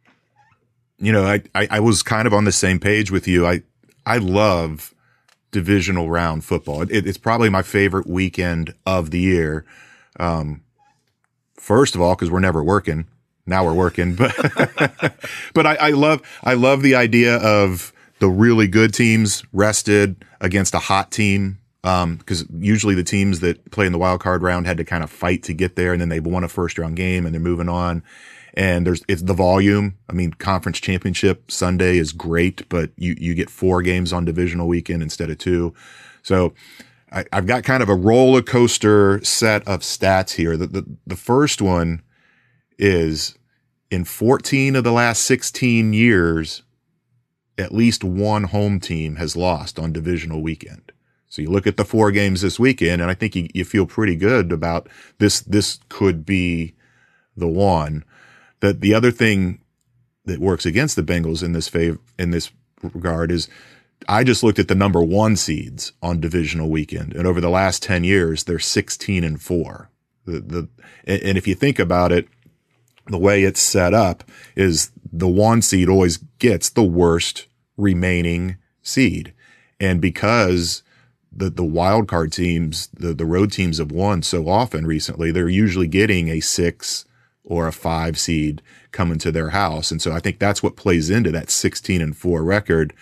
You know, I, I, I was kind of on the same page with you. I, I love divisional round football. It, it's probably my favorite weekend of the year. Um, first of all, because we're never working. Now we're working, but but I, I love I love the idea of the really good teams rested against a hot team. Um, because usually the teams that play in the wild card round had to kind of fight to get there, and then they won a first round game and they're moving on. And there's, it's the volume. I mean, conference championship Sunday is great, but you, you get four games on divisional weekend instead of two. So I, I've got kind of a roller coaster set of stats here. The, the, the first one is in fourteen of the last sixteen years, at least one home team has lost on divisional weekend. So you look at the four games this weekend, and I think you, you feel pretty good about this. This could be the one. The, the other thing that works against the Bengals in this favor, in this regard is I just looked at the number one seeds on divisional weekend, and over the last ten years, they're sixteen and four. The, the, and if you think about it, the way it's set up is the one seed always gets the worst remaining seed. And because the, the wild card teams, the, the road teams have won so often recently, they're usually getting a six or a five seed coming to their house. And so I think that's what plays into that sixteen and four record.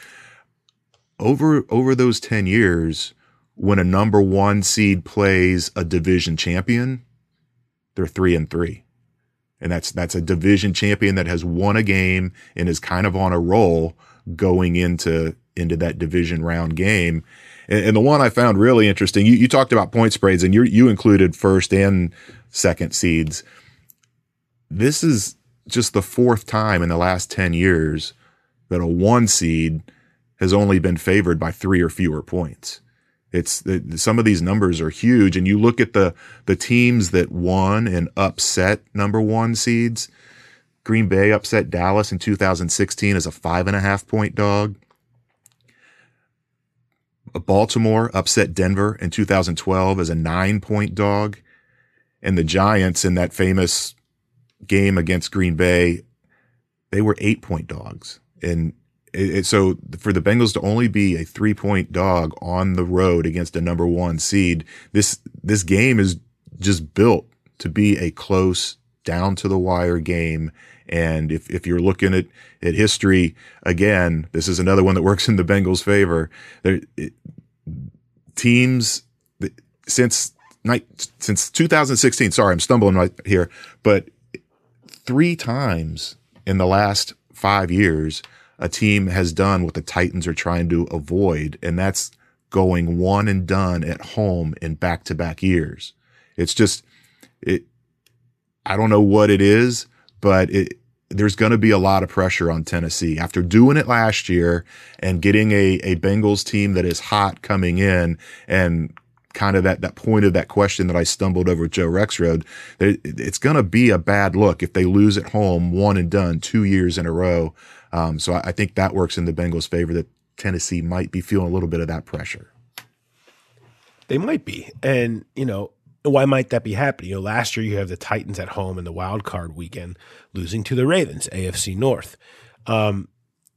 Over, over those ten years, when a number one seed plays a division champion, they're three and three. And that's, that's a division champion that has won a game and is kind of on a roll going into, into that division round game. And, and the one I found really interesting, you, you talked about point spreads, and you, you included first and second seeds. This is just the fourth time in the last ten years that a one seed has only been favored by three or fewer points. It's the, some of these numbers are huge. And you look at the, the teams that won and upset number one seeds. Green Bay upset Dallas in two thousand sixteen as a five and a half point dog. Baltimore upset Denver in two thousand twelve as a nine point dog. And the Giants in that famous game against Green Bay, they were eight point dogs. And it, it, so for the Bengals to only be a three point dog on the road against a number one seed, this, this game is just built to be a close down to the wire game. And if, if you're looking at, at history, again, this is another one that works in the Bengals' favor. There, it, teams since, since two thousand sixteen, sorry, I'm stumbling right here, but three times in the last five years, a team has done what the Titans are trying to avoid, and that's going one and done at home in back-to-back years. It's just, it. I don't know what it is, but it, there's going to be a lot of pressure on Tennessee after doing it last year and getting a, a Bengals team that is hot coming in, and kind of that, that point of that question that I stumbled over with Joe Rexrode. It's going to be a bad look if they lose at home, one and done, two years in a row. Um, so I, I think that works in the Bengals' favor, that Tennessee might be feeling a little bit of that pressure. They might be. And, you know, why might that be happening? You know, last year you have the Titans at home in the wild card weekend, losing to the Ravens, A F C North. Um,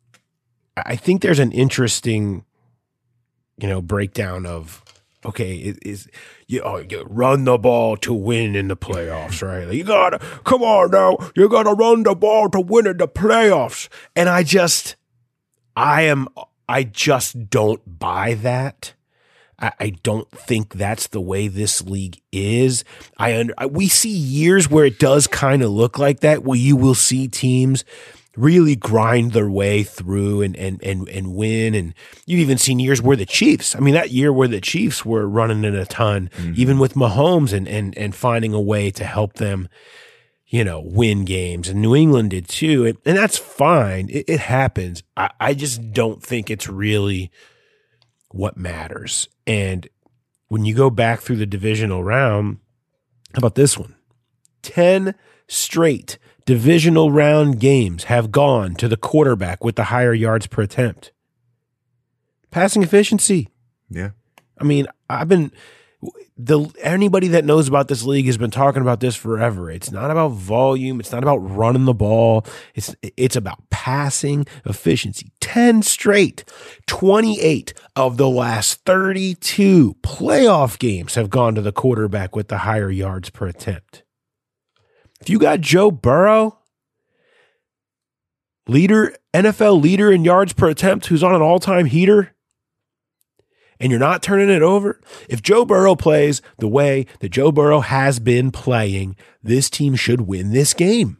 I think there's an interesting, you know, breakdown of, okay, it is you, oh, you run the ball to win in the playoffs, right? Like, you gotta come on now, you gotta run the ball to win in the playoffs. And I just, I am, I just don't buy that. I, I don't think that's the way this league is. I under, we see years where it does kind of look like that, where you will see teams really grind their way through and, and, and, and win. And you've even seen years where the Chiefs, I mean, that year where the Chiefs were running in a ton, mm-hmm. even with Mahomes and, and, and finding a way to help them. you know, win games, and New England did too. And, and that's fine. It, it happens. I, I just don't think it's really what matters. And when you go back through the divisional round, how about this one? ten straight divisional round games have gone to the quarterback with the higher yards per attempt. Passing efficiency. Yeah. I mean, I've been the anybody that knows about this league has been talking about this forever. It's not about volume, it's not about running the ball. It's it's about passing efficiency. ten straight. twenty-eight of the last thirty-two playoff games have gone to the quarterback with the higher yards per attempt. If you got Joe Burrow, leader, N F L leader in yards per attempt, who's on an all-time heater, and you're not turning it over, if Joe Burrow plays the way that Joe Burrow has been playing, this team should win this game.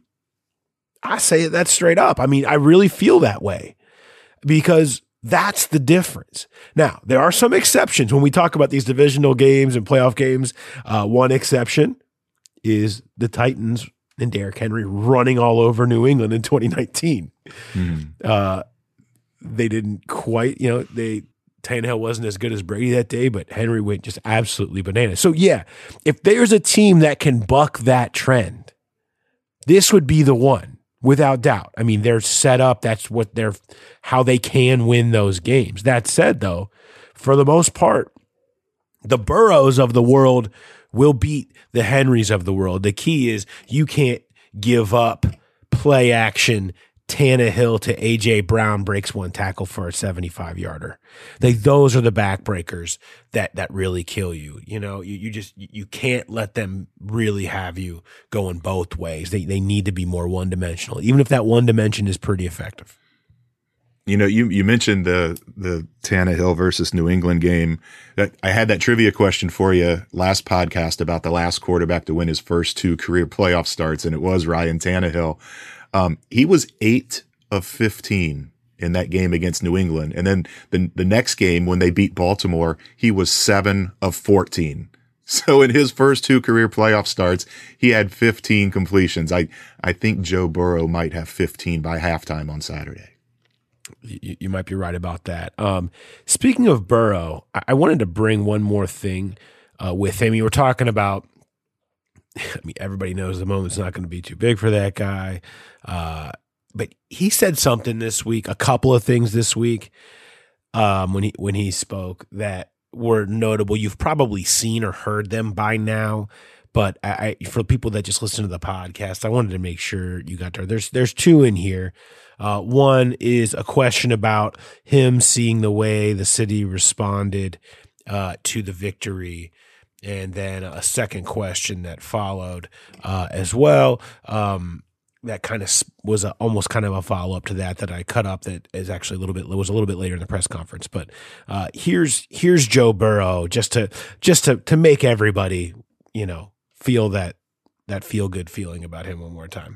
I say that straight up. I mean, I really feel that way because that's the difference. Now, there are some exceptions when we talk about these divisional games and playoff games. Uh, one exception is the Titans and Derrick Henry running all over New England in twenty nineteen. Mm-hmm. Uh, they didn't quite, you know, they Tannehill wasn't as good as Brady that day, but Henry went just absolutely bananas. So yeah, if there's a team that can buck that trend, this would be the one, without doubt. I mean, they're set up. That's what they're, how they can win those games. That said, though, for the most part, the Burrows of the world will beat the Henrys of the world. The key is you can't give up play action Tannehill to A J Brown breaks one tackle for a seventy-five yarder. They, those are the backbreakers that that really kill you. You know, you, you just you can't let them really have you going both ways. They they need to be more one dimensional, even if that one dimension is pretty effective. You know, you you mentioned the the Tannehill versus New England game. I had that trivia question for you last podcast about the last quarterback to win his first two career playoff starts, and it was Ryan Tannehill. Um, he was eight of fifteen in that game against New England, and then the the next game when they beat Baltimore, he was seven of fourteen. So in his first two career playoff starts, he had fifteen completions. I I think Joe Burrow might have fifteen by halftime on Saturday. You, you might be right about that. Um, speaking of Burrow, I, I wanted to bring one more thing uh, with him. You were talking about, I mean, everybody knows the moment's not going to be too big for that guy. Uh, but he said something this week, a couple of things this week um, when he when he spoke that were notable. You've probably seen or heard them by now. But I, I, for people that just listen to the podcast, I wanted to make sure you got there. There's there's two in here. Uh, one is a question about him seeing the way the city responded uh, to the victory, and then a second question that followed uh, as well. Um, that kind of was a, almost kind of a follow up to that that I cut up. That is actually a little bit was a little bit later in the press conference. But uh, here's here's Joe Burrow just to just to to make everybody, you know, feel that that feel good feeling about him one more time.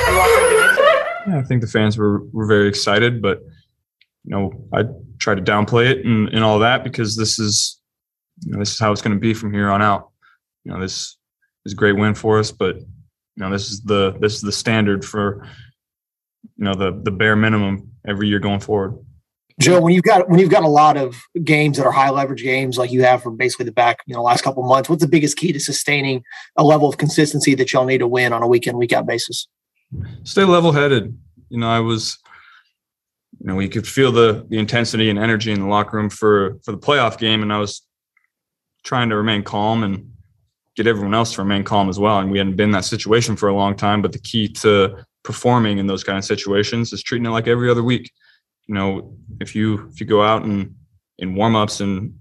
Yeah, I think the fans were, were very excited, but you know, I try to downplay it and, and all that because this is, you know, this is how it's going to be from here on out. You know, this is a great win for us, but you know, this is the this is the standard for, you know, the the bare minimum every year going forward. Joe, when you've got when you've got a lot of games that are high leverage games like you have for basically the back, you know, last couple of months, what's the biggest key to sustaining a level of consistency that y'all need to win on a week in, week out basis? Stay level headed. You know, I was, you know, we could feel the the intensity and energy in the locker room for for the playoff game, and I was trying to remain calm and get everyone else to remain calm as well. And we hadn't been in that situation for a long time, but the key to performing in those kind of situations is treating it like every other week. You know, if you if you go out and in warm-ups and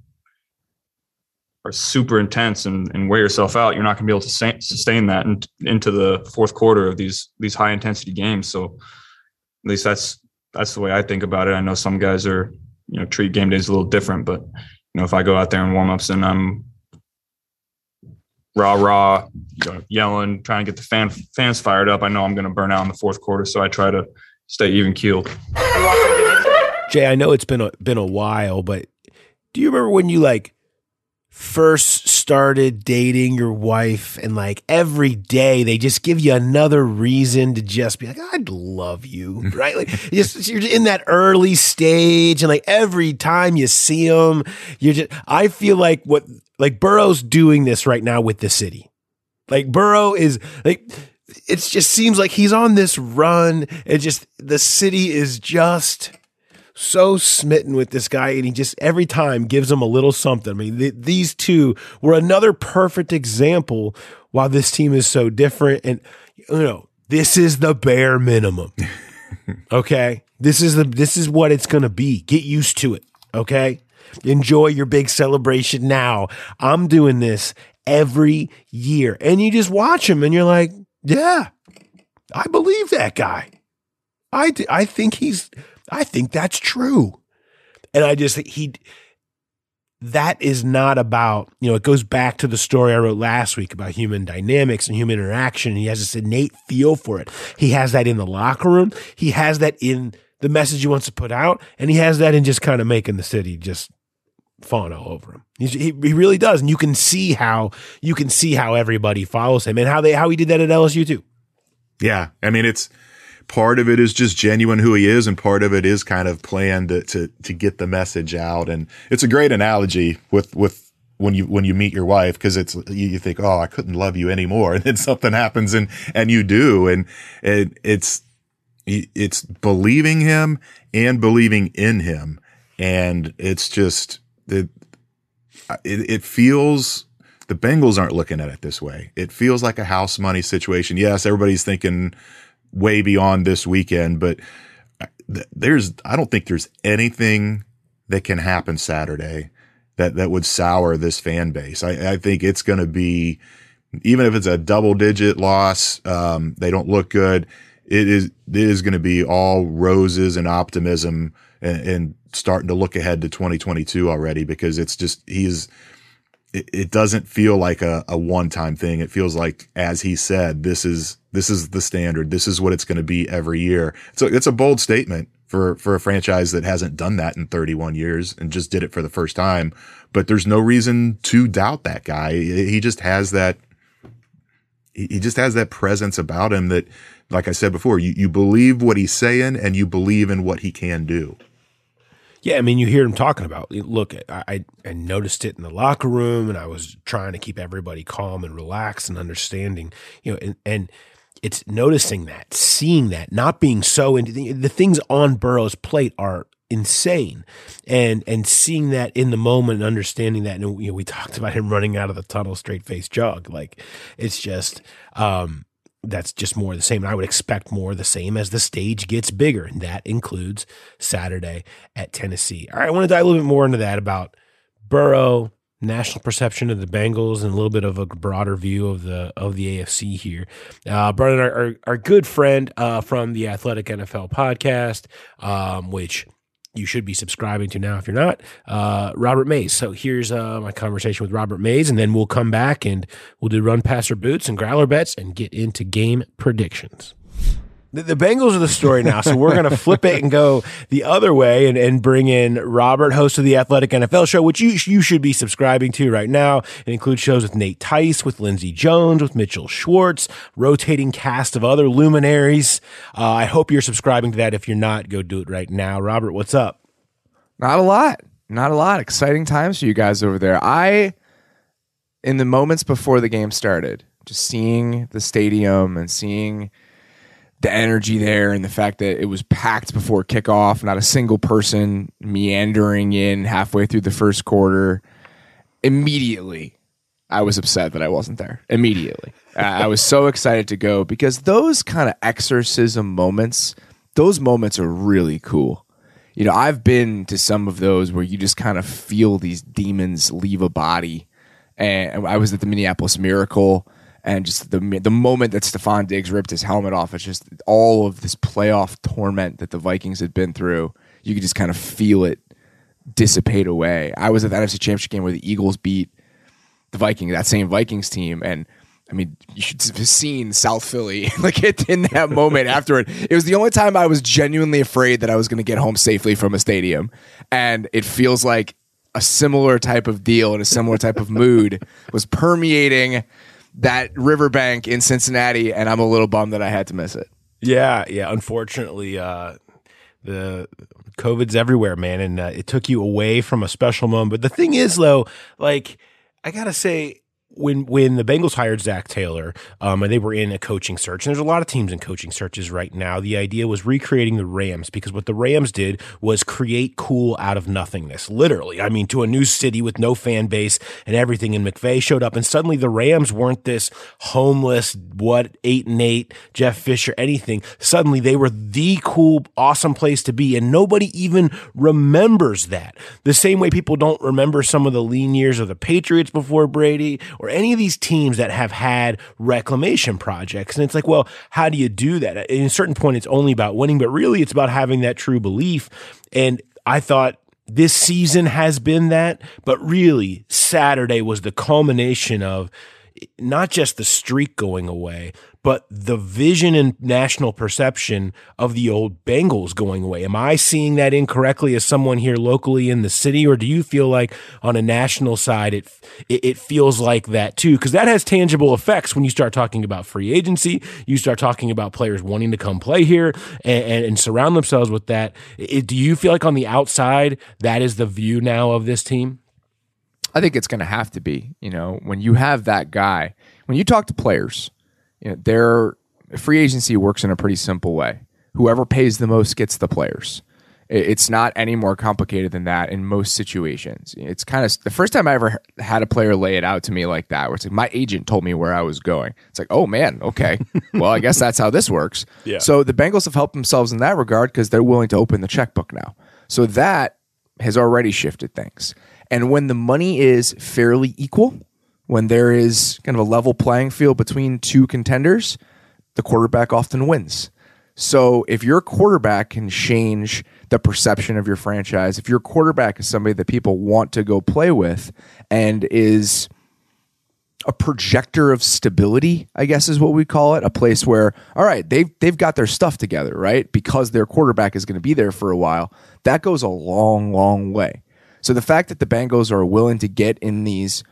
are super intense and, and wear yourself out, you're not going to be able to sa- sustain that in, into the fourth quarter of these these high intensity games. So at least that's that's the way I think about it. I know some guys are, you know, treat game days a little different, but you know, if I go out there in warm-ups and I'm rah rah, you know, yelling, trying to get the fan fans fired up, I know I'm going to burn out in the fourth quarter. So I try to stay even keeled. Jay, I know it's been a, been a while, but do you remember when you like first started dating your wife and like every day they just give you another reason to just be like, I'd love you, right? Like just, you're in that early stage and like every time you see them, you're just, I feel like what, like Burrow's doing this right now with the city. Like Burrow is like, it just seems like he's on this run. It just, the city is just so smitten with this guy, and he just every time gives him a little something. I mean, th- these two were another perfect example why this team is so different. And you know, this is the bare minimum. Okay, this is the this is what it's gonna be. Get used to it. Okay, enjoy your big celebration now. I'm doing this every year, and you just watch him, and you're like, yeah, I believe that guy. I th- I think he's. I think that's true. And I just think he, that is not about, you know, it goes back to the story I wrote last week about human dynamics and human interaction. He has this innate feel for it. He has that in the locker room. He has that in the message he wants to put out. And he has that in just kind of making the city just fawn all over him. He's, he, he really does. And you can see how, you can see how everybody follows him and how they, how he did that at L S U too. Yeah. I mean, it's, part of it is just genuine who he is, and part of it is kind of planned to, to to get the message out. And it's a great analogy with with when you when you meet your wife, because it's you, you think, oh, I couldn't love you anymore, and then something happens and and you do, and it, it's it's believing him and believing in him, and it's just it it, it feels. The Bengals aren't looking at it this way. It feels like a house money situation. Yes, everybody's thinking way beyond this weekend, but there's, I don't think there's anything that can happen Saturday that, that would sour this fan base. I, I think it's going to be, even if it's a double digit loss, um, they don't look good. It is, it is going to be all roses and optimism and, and starting to look ahead to twenty twenty-two already, because it's just, he's, it, it doesn't feel like a, a one-time thing. It feels like, as he said, this is, this is the standard. This is what it's going to be every year. So it's a bold statement for, for a franchise that hasn't done that in thirty-one years and just did it for the first time. But there's no reason to doubt that guy. He just has that, he just has that presence about him that, like I said before, you, you believe what he's saying and you believe in what he can do. Yeah, I mean, you hear him talking about, look, I, I noticed it in the locker room, and I was trying to keep everybody calm and relaxed and understanding, you know, and, and it's noticing that, seeing that, not being so into the, the things on Burrow's plate are insane, and and seeing that in the moment and understanding that. And, you know, we talked about him running out of the tunnel straight face jog. Like, it's just, um, that's just more of the same. And I would expect more of the same as the stage gets bigger. And that includes Saturday at Tennessee. All right, I want to dive a little bit more into that about Burrow, national perception of the Bengals, and a little bit of a broader view of the of the A F C here. Uh, Brian, our, our, our good friend uh, from the Athletic N F L podcast, um, which you should be subscribing to now if you're not, uh, Robert Mays. So here's uh, my conversation with Robert Mays, and then we'll come back and we'll do Run Passer Boots and Growler Bets and get into game predictions. The, the Bengals are the story now, so we're going to flip it and go the other way and, and bring in Robert, host of the Athletic N F L Show, which you you should be subscribing to right now. It includes shows with Nate Tice, with Lindsey Jones, with Mitchell Schwartz, rotating cast of other luminaries. Uh, I hope you're subscribing to that. If you're not, go do it right now. Robert, what's up? Not a lot. Not a lot. Exciting times for you guys over there. I, in the moments before the game started, just seeing the stadium and seeing the energy there and the fact that it was packed before kickoff, not a single person meandering in halfway through the first quarter. Immediately, I was upset that I wasn't there. Immediately. uh, I was so excited to go because those kind of exorcism moments, those moments are really cool. You know, I've been to some of those where you just kind of feel these demons leave a body. And I was at the Minneapolis Miracle. And just the the moment that Stephon Diggs ripped his helmet off, it's just all of this playoff torment that the Vikings had been through. You could just kind of feel it dissipate away. I was at the N F C Championship game where the Eagles beat the Vikings, that same Vikings team. And, I mean, you should have seen South Philly like it in that moment afterward. It was the only time I was genuinely afraid that I was going to get home safely from a stadium. And it feels like a similar type of deal and a similar type of mood was permeating that riverbank in Cincinnati, and I'm a little bummed that I had to miss it. Yeah, yeah. Unfortunately, uh, the COVID's everywhere, man, and uh, it took you away from a special moment. But the thing is, though, like I gotta say, when when the Bengals hired Zach Taylor, um, and they were in a coaching search, and there's a lot of teams in coaching searches right now. The idea was recreating the Rams, because what the Rams did was create cool out of nothingness, literally. I mean, to a new city with no fan base and everything. And McVay showed up, and suddenly the Rams weren't this homeless, what, eight and eight, Jeff Fisher, anything. Suddenly they were the cool, awesome place to be, and nobody even remembers that. The same way people don't remember some of the lean years of the Patriots before Brady, or any of these teams that have had reclamation projects. And it's like, well, how do you do that? At a certain point, it's only about winning, but really it's about having that true belief. And I thought this season has been that, but really Saturday was the culmination of not just the streak going away, but the vision and national perception of the old Bengals going away. Am I seeing that incorrectly as someone here locally in the city, or do you feel like on a national side it it, it feels like that too? Because that has tangible effects when you start talking about free agency, you start talking about players wanting to come play here and, and, and surround themselves with that. It, do you feel like on the outside that is the view now of this team? I think it's going to have to be. You know, when you have that guy, when you talk to players, you know, their free agency works in a pretty simple way. Whoever pays the most gets the players. It's not any more complicated than that in most situations. It's kind of the first time I ever had a player lay it out to me like that, where it's like my agent told me where I was going. It's like, oh man, okay. Well, I guess that's how this works. Yeah. So the Bengals have helped themselves in that regard because they're willing to open the checkbook now. So that has already shifted things. And when the money is fairly equal, when there is kind of a level playing field between two contenders, the quarterback often wins. So if your quarterback can change the perception of your franchise, if your quarterback is somebody that people want to go play with and is a projector of stability, I guess is what we call it, a place where, all right, they've, they've got their stuff together, right? Because their quarterback is going to be there for a while. That goes a long, long way. So the fact that the Bengals are willing to get in these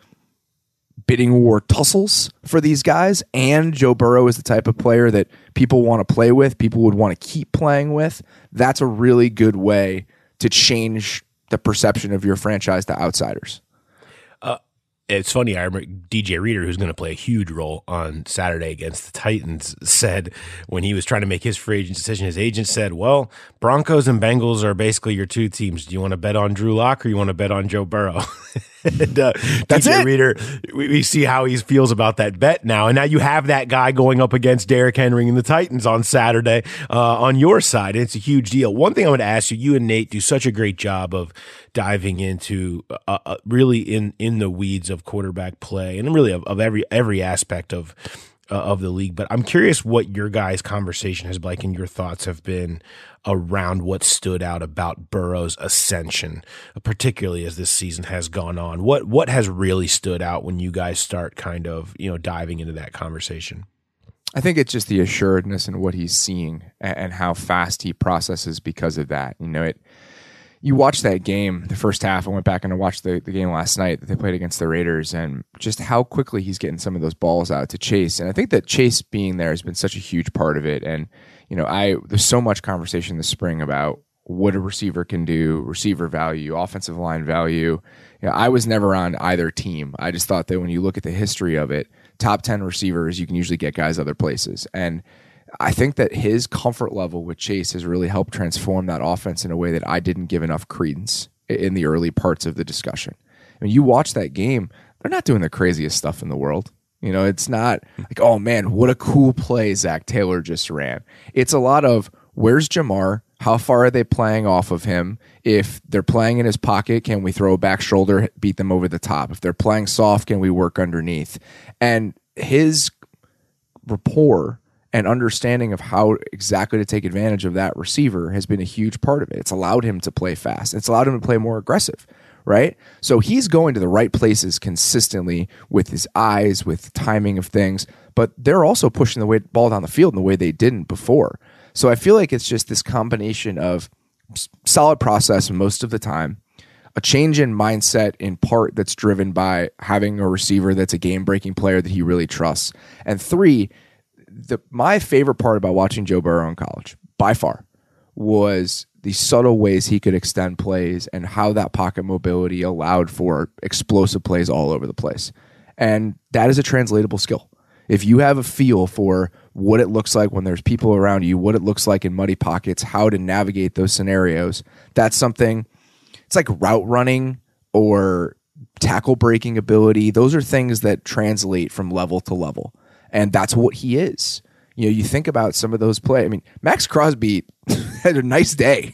bidding war tussles for these guys, and Joe Burrow is the type of player that people want to play with, people would want to keep playing with, that's a really good way to change the perception of your franchise to outsiders. Uh, it's funny, I remember D J Reader, who's going to play a huge role on Saturday against the Titans, said when he was trying to make his free agent decision, his agent said, well, Broncos and Bengals are basically your two teams. Do you want to bet on Drew Lock or you want to bet on Joe Burrow? And, uh, That's D J it. Reader, we, we see how he feels about that bet now. And now you have that guy going up against Derrick Henry and the Titans on Saturday uh, on your side. And it's a huge deal. One thing I want to ask you, you and Nate do such a great job of diving into uh, uh, really in, in the weeds of quarterback play and really of, of every every aspect of uh, of the league. But I'm curious what your guys' conversation has been like and your thoughts have been around what stood out about Burrow's ascension, particularly as this season has gone on. What what has really stood out when you guys start kind of, you know, diving into that conversation? I think it's just the assuredness in what he's seeing and how fast he processes because of that. You know, it. You watch that game, the first half. I went back and I watched the, the game last night that they played against the Raiders, and just how quickly he's getting some of those balls out to Chase. And I think that Chase being there has been such a huge part of it. And, you know, I there's so much conversation this spring about what a receiver can do, receiver value, offensive line value. You know, I was never on either team. I just thought that when you look at the history of it, top ten receivers, you can usually get guys other places. And I think that his comfort level with Chase has really helped transform that offense in a way that I didn't give enough credence in the early parts of the discussion. I mean, you watch that game, they're not doing the craziest stuff in the world. You know, it's not like, oh man, what a cool play Zach Taylor just ran. It's a lot of, where's Jamar? How far are they playing off of him? If they're playing in his pocket, can we throw a back shoulder, beat them over the top? If they're playing soft, can we work underneath? And his rapport and understanding of how exactly to take advantage of that receiver has been a huge part of it. It's allowed him to play fast. It's allowed him to play more aggressive, right? So he's going to the right places consistently with his eyes, with timing of things, but they're also pushing the way, ball down the field in the way they didn't before. So I feel like it's just this combination of solid process most of the time, a change in mindset in part that's driven by having a receiver that's a game-breaking player that he really trusts. And three, the my favorite part about watching Joe Burrow in college, by far, was the subtle ways he could extend plays and how that pocket mobility allowed for explosive plays all over the place. And that is a translatable skill. If you have a feel for what it looks like when there's people around you, what it looks like in muddy pockets, how to navigate those scenarios, that's something, it's like route running or tackle breaking ability. Those are things that translate from level to level. And that's what he is. You know, you think about some of those plays. I mean, Max Crosby had a nice day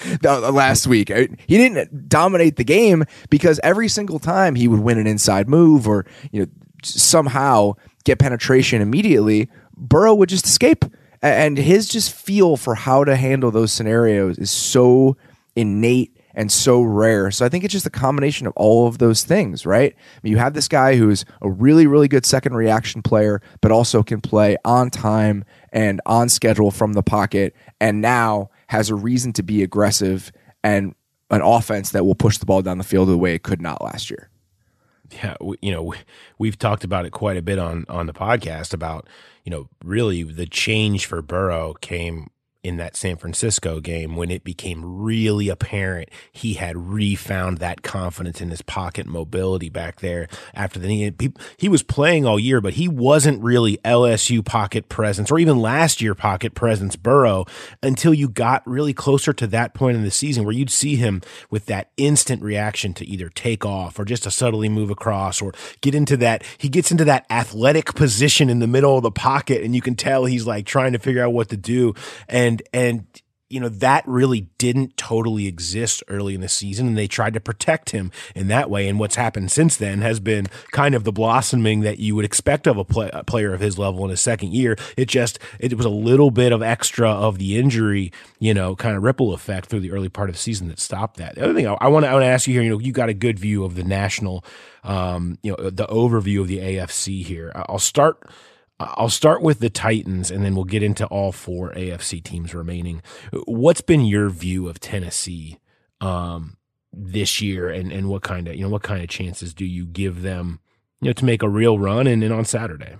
last week. He didn't dominate the game because every single time he would win an inside move or, you know, somehow get penetration immediately, Burrow would just escape. And his just feel for how to handle those scenarios is so innate and so rare. So I think it's just a combination of all of those things, right? I mean, you have this guy who's a really, really good second reaction player, but also can play on time and on schedule from the pocket, and now has a reason to be aggressive and an offense that will push the ball down the field the way it could not last year. Yeah, we, you know, we've talked about it quite a bit on on the podcast about, you know, really the change for Burrow came in that San Francisco game when it became really apparent he had refound that confidence in his pocket mobility back there after the knee. He, he was playing all year, but he wasn't really L S U pocket presence or even last year pocket presence Burrow until you got really closer to that point in the season where you'd see him with that instant reaction to either take off or just to subtly move across or get into that. He gets into that athletic position in the middle of the pocket and you can tell he's like trying to figure out what to do. And And, and, you know, that really didn't totally exist early in the season, and they tried to protect him in that way. And what's happened since then has been kind of the blossoming that you would expect of a, play, a player of his level in his second year. It just, it was a little bit of extra of the injury, you know, kind of ripple effect through the early part of the season that stopped that. The other thing I, I want to ask you here, you know, you got a good view of the national, um, you know, the overview of the A F C here. I'll start I'll start with the Titans, and then we'll get into all four A F C teams remaining. What's been your view of Tennessee um, this year, and, and what kind of you know what kind of chances do you give them, you know, to make a real run and, and on Saturday?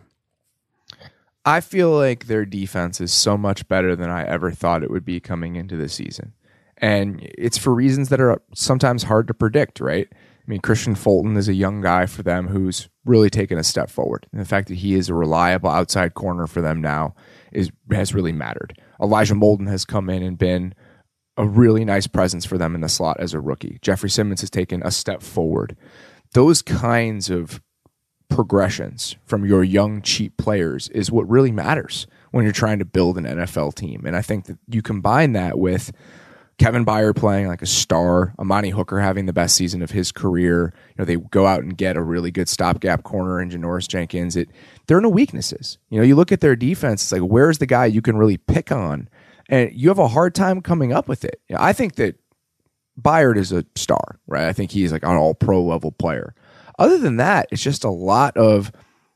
I feel like their defense is so much better than I ever thought it would be coming into the season, and it's for reasons that are sometimes hard to predict, right? I mean, Christian Fulton is a young guy for them who's really taken a step forward. And the fact that he is a reliable outside corner for them now is has really mattered. Elijah Molden has come in and been a really nice presence for them in the slot as a rookie. Jeffrey Simmons has taken a step forward. Those kinds of progressions from your young, cheap players is what really matters when you're trying to build an N F L team. And I think that you combine that with Kevin Byard playing like a star, Amani Hooker having the best season of his career. You know, they go out and get a really good stopgap corner in Janoris Jenkins. It there are no weaknesses. You know, you look at their defense, it's like, where's the guy you can really pick on? And you have a hard time coming up with it. You know, I think that Byard is a star, right? I think he's like an all pro level player. Other than that, it's just a lot of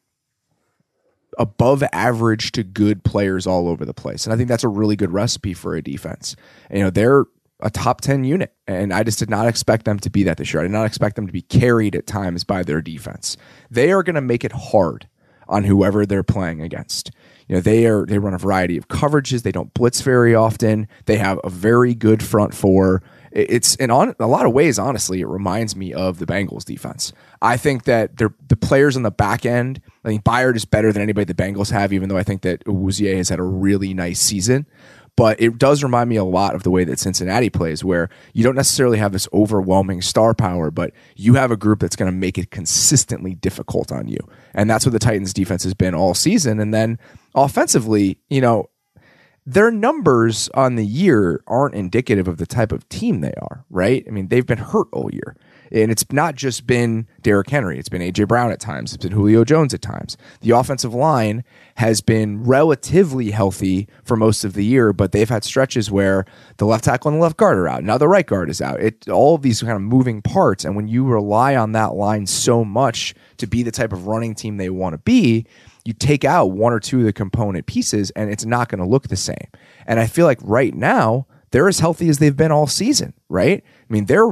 above average to good players all over the place. And I think that's a really good recipe for a defense. And, you know, they're a top ten unit, and I just did not expect them to be that this year. I did not expect them to be carried at times by their defense. They are going to make it hard on whoever they're playing against. You know, they are they run a variety of coverages. They don't blitz very often. They have a very good front four. It's in on a lot of ways, honestly, it reminds me of the Bengals defense. I think that they're the players on the back end. I think Byard is better than anybody the Bengals have, even though I think that Awuzie has had a really nice season. But it does remind me a lot of the way that Cincinnati plays, where you don't necessarily have this overwhelming star power, but you have a group that's going to make it consistently difficult on you. And that's what the Titans defense has been all season. And then offensively, you know, their numbers on the year aren't indicative of the type of team they are, right? I mean, they've been hurt all year. And it's not just been Derrick Henry. It's been A J Brown at times. It's been Julio Jones at times. The offensive line has been relatively healthy for most of the year, but they've had stretches where the left tackle and the left guard are out. Now the right guard is out. It all of these kind of moving parts. And when you rely on that line so much to be the type of running team they want to be, you take out one or two of the component pieces and it's not going to look the same. And I feel like right now, they're as healthy as they've been all season, right? I mean, they're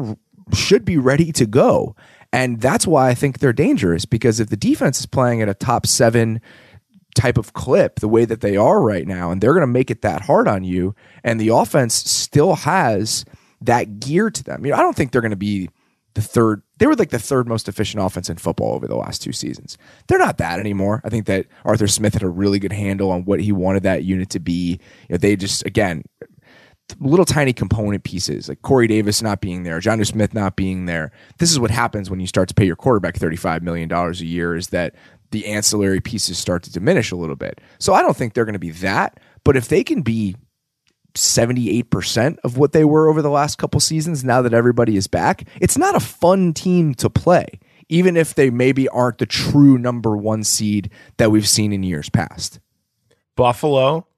should be ready to go. And that's why I think they're dangerous, because if the defense is playing at a top seven type of clip the way that they are right now, and they're going to make it that hard on you, and the offense still has that gear to them. You know, I don't think they're going to be the third. They were like the third most efficient offense in football over the last two seasons. They're not that anymore. I think that Arthur Smith had a really good handle on what he wanted that unit to be. You know, they just, again, little tiny component pieces like Corey Davis not being there, Jonnu Smith not being there. This is what happens when you start to pay your quarterback thirty-five million dollars a year, is that the ancillary pieces start to diminish a little bit. So I don't think they're going to be that, but if they can be seventy-eight percent of what they were over the last couple seasons, now that everybody is back, it's not a fun team to play, even if they maybe aren't the true number one seed that we've seen in years past. Buffalo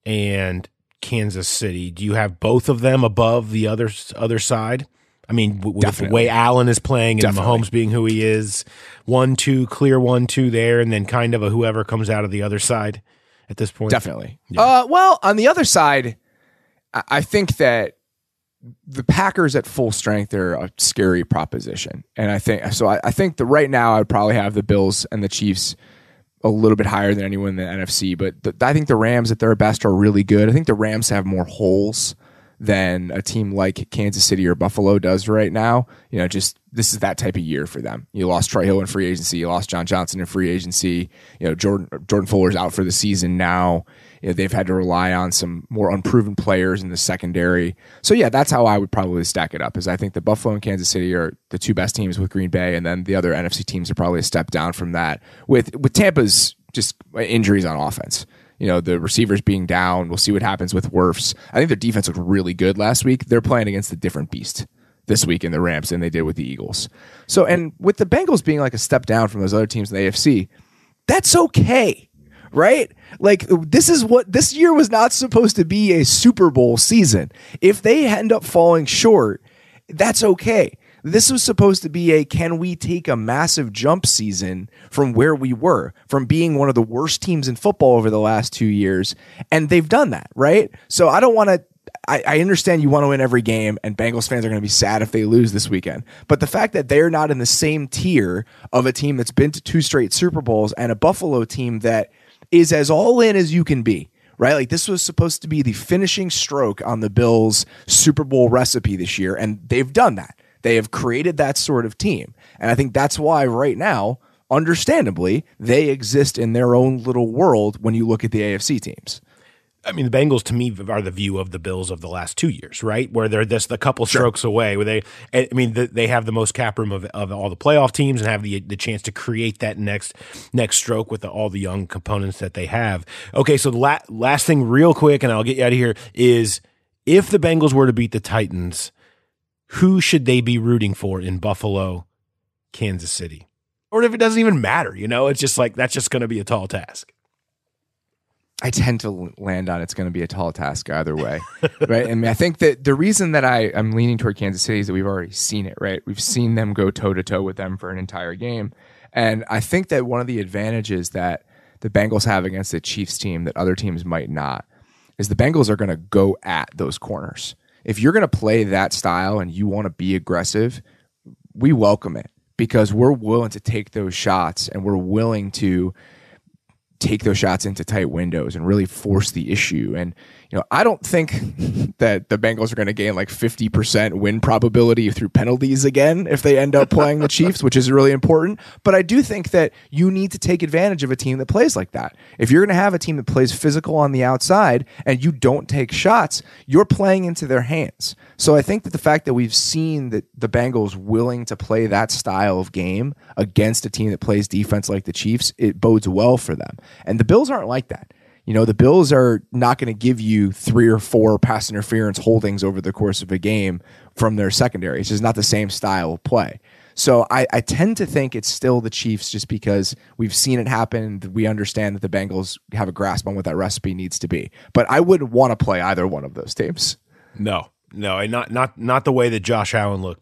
and Kansas City, do you have both of them above the other other side? I mean, w- with the way Allen is playing and Definitely. Mahomes being who he is, one, two, clear one, two there, and then kind of a whoever comes out of the other side at this point? Definitely. Yeah. Uh, well, on the other side, I-, I think that the Packers at full strength are a scary proposition. And I think, so I, I think that right now I would probably have the Bills and the Chiefs a little bit higher than anyone in the N F C, but the, I think the Rams at their best are really good. I think the Rams have more holes than a team like Kansas City or Buffalo does right now. You know, just this is that type of year for them. You lost Troy Hill in free agency, you lost John Johnson in free agency. You know, Jordan Jordan Fuller's out for the season now. You know, they've had to rely on some more unproven players in the secondary. So yeah, that's how I would probably stack it up. Is I think the Buffalo and Kansas City are the two best teams with Green Bay, and then the other N F C teams are probably a step down from that. With with Tampa's just injuries on offense. You know, the receivers being down. We'll see what happens with Wirfs. I think their defense looked really good last week. They're playing against a different beast this week in the Rams than they did with the Eagles. So, and with the Bengals being like a step down from those other teams in the A F C, that's okay, right? Like, this is what this year was not supposed to be a Super Bowl season. If they end up falling short, that's okay. This was supposed to be a can we take a massive jump season from where we were, from being one of the worst teams in football over the last two years. And they've done that, right? So I don't want to, I, I understand you want to win every game, and Bengals fans are going to be sad if they lose this weekend. But the fact that they're not in the same tier of a team that's been to two straight Super Bowls and a Buffalo team that is as all in as you can be, right? Like, this was supposed to be the finishing stroke on the Bills' Super Bowl recipe this year, and they've done that. They have created that sort of team. And I think that's why right now, understandably, they exist in their own little world when you look at the A F C teams. I mean, the Bengals to me are the view of the Bills of the last two years, right? Where they're just a couple strokes sure. away. Where they, I mean, the, they have the most cap room of, of all the playoff teams and have the the chance to create that next next stroke with the, all the young components that they have. Okay, so the la- last thing, real quick, and I'll get you out of here, is if the Bengals were to beat the Titans, who should they be rooting for in Buffalo, Kansas City? Or if it doesn't even matter, you know, it's just like, that's just going to be a tall task. I tend to land on it's going to be a tall task either way, right? I mean, I think that the reason that I, I'm leaning toward Kansas City is that we've already seen it, right? We've seen them go toe-to-toe with them for an entire game. And I think that one of the advantages that the Bengals have against the Chiefs team that other teams might not is the Bengals are going to go at those corners. If you're going to play that style and you want to be aggressive, we welcome it because we're willing to take those shots and we're willing to take those shots into tight windows and really force the issue. And, you know, I don't think that the Bengals are going to gain like fifty percent win probability through penalties again if they end up playing the Chiefs, which is really important. But I do think that you need to take advantage of a team that plays like that. If you're going to have a team that plays physical on the outside and you don't take shots, you're playing into their hands. So I think that the fact that we've seen that the Bengals willing to play that style of game against a team that plays defense like the Chiefs, it bodes well for them. And the Bills aren't like that. You know, the Bills are not going to give you three or four pass interference holdings over the course of a game from their secondary. It's just not the same style of play. So I, I tend to think it's still the Chiefs just because we've seen it happen. We understand that the Bengals have a grasp on what that recipe needs to be. But I wouldn't want to play either one of those teams. No, no, and not not not the way that Josh Allen looked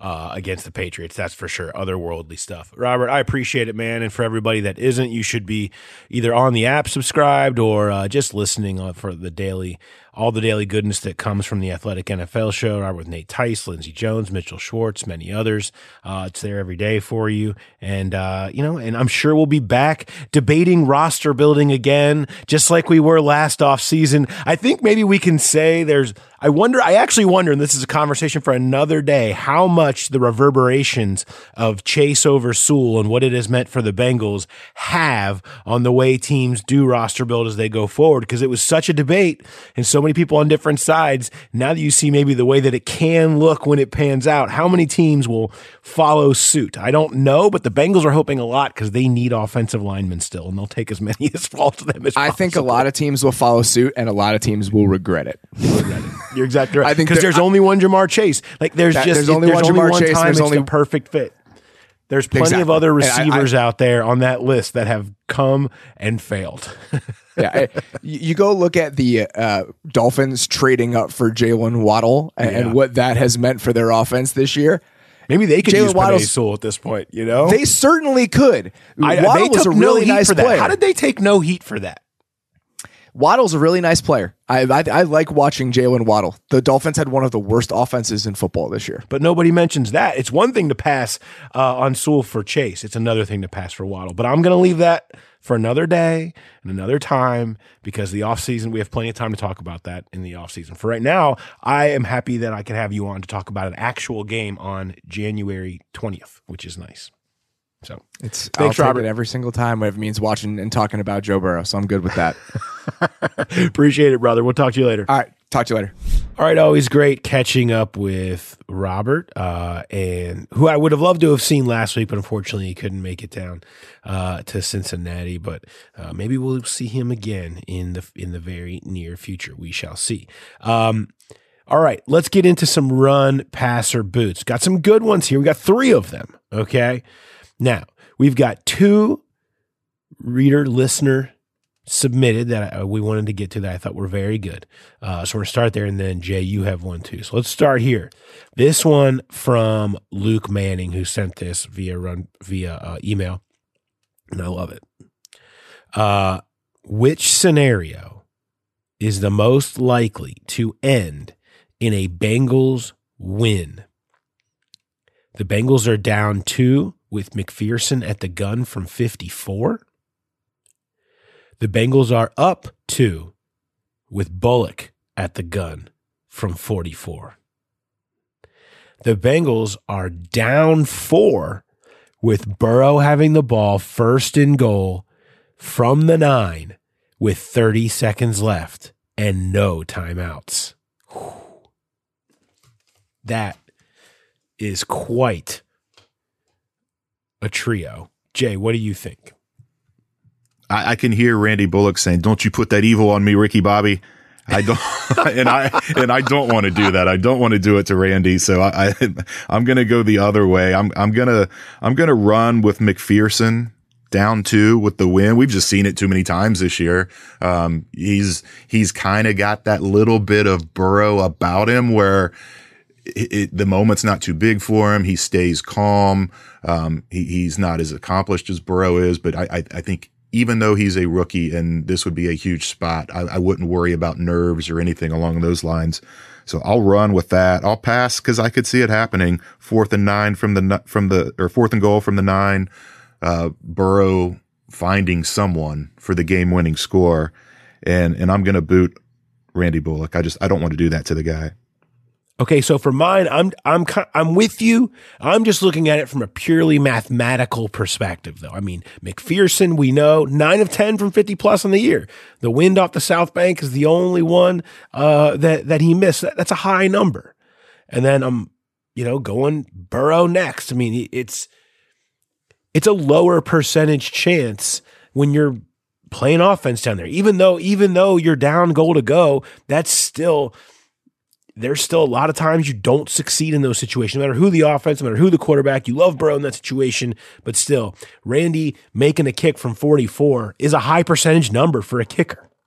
uh, against the Patriots. That's for sure. Otherworldly stuff. Robert, I appreciate it, man. And for everybody that isn't, you should be either on the app subscribed or uh, just listening on for the daily, all the daily goodness that comes from the Athletic N F L show, Robert with Nate Tice, Lindsey Jones, Mitchell Schwartz, many others. Uh, it's there every day for you. And, uh, you know, and I'm sure we'll be back debating roster building again, just like we were last off season. I think maybe we can say there's, I wonder, I actually wonder, and this is a conversation for another day, how much the reverberations of Chase over Sewell and what it has meant for the Bengals have on the way teams do roster build as they go forward. Because it was such a debate and so many people on different sides. Now that you see maybe the way that it can look when it pans out, how many teams will follow suit? I don't know, but the Bengals are hoping a lot because they need offensive linemen still, and they'll take as many as fall to them as I possible. think a lot of teams will follow suit, and a lot of teams will regret it. Regret it. You're exactly right. I think because there's I, only one Jamar Chase. Like there's that, just there's only there's one only Jamar one Chase. time There's it's only the perfect fit. There's plenty exactly. of other And I- receivers I- out there on that list that have come and failed. yeah, I, you you go look at the uh, Dolphins trading up for Jalen Waddle and, Yeah. and what that has meant for their offense this year. Maybe they could Jalen use Waddle's- Penei Sewell at this point. You know, They certainly could. I, Waddle they was took a really no heat nice for that. player. How did they take no heat for that? Waddle's a really nice player. I I, I like watching Jalen Waddle. The Dolphins had one of the worst offenses in football this year. But nobody mentions that. It's one thing to pass uh, on Sewell for Chase. It's another thing to pass for Waddle. But I'm going to leave that for another day and another time because the offseason, we have plenty of time to talk about that in the offseason. For right now, I am happy that I can have you on to talk about an actual game on January twentieth, which is nice. So It's thanks, I'll Robert. take it every single time if it means watching and talking about Joe Burrow. So I'm good with that. Appreciate it, brother. We'll talk to you later. All right. Talk to you later. All right, always great catching up with Robert, uh, and who I would have loved to have seen last week, but unfortunately he couldn't make it down uh, to Cincinnati. But uh, maybe we'll see him again in the in the very near future. We shall see. Um, all right, let's get into some run, passer, boots. Got some good ones here. We got three of them. Okay, now we've got two reader listener submitted that I, we wanted to get to that I thought were very good. Uh, so we're going to start there, and then, Jay, you have one too. So let's start here. This one from Luke Manning, who sent this via run via uh, email, and I love it. Uh, which scenario is the most likely to end in a Bengals win? The Bengals are down two with McPherson at the gun from fifty-four. The Bengals are up two with Bullock at the gun from forty-four. The Bengals are down four with Burrow having the ball first and goal from the nine with thirty seconds left and no timeouts. Whew. That is quite a trio. Jay, what do you think? I, I can hear Randy Bullock saying, "Don't you put that evil on me, Ricky Bobby." I don't, and I and I don't want to do that. I don't want to do it to Randy. So I, I I'm gonna go the other way. I'm I'm gonna I'm gonna run with McPherson down two with the win. We've just seen it too many times this year. Um, he's he's kind of got that little bit of Burrow about him where it, it, the moment's not too big for him. He stays calm. Um, he, he's not as accomplished as Burrow is, but I, I, I think even though he's a rookie and this would be a huge spot, I, I wouldn't worry about nerves or anything along those lines. So I'll run with that. I'll pass because I could see it happening. Fourth and nine from the from the or fourth and goal from the nine. Uh, Burrow finding someone for the game-winning score, and and I'm going to boot Randy Bullock. I just I don't want to do that to the guy. Okay, so for mine, I'm I'm I'm with you. I'm just looking at it from a purely mathematical perspective, though. I mean, McPherson, we know nine of ten from fifty plus on the year. The wind off the South Bank is the only one uh, that that he missed. That, that's a high number. And then I'm, you know, going Burrow next. I mean, it's it's a lower percentage chance when you're playing offense down there. Even though even though you're down goal to go, that's still. There's still a lot of times you don't succeed in those situations, no matter who the offense, no matter who the quarterback. You love Burrow in that situation, but still, Randy making a kick from forty-four is a high percentage number for a kicker.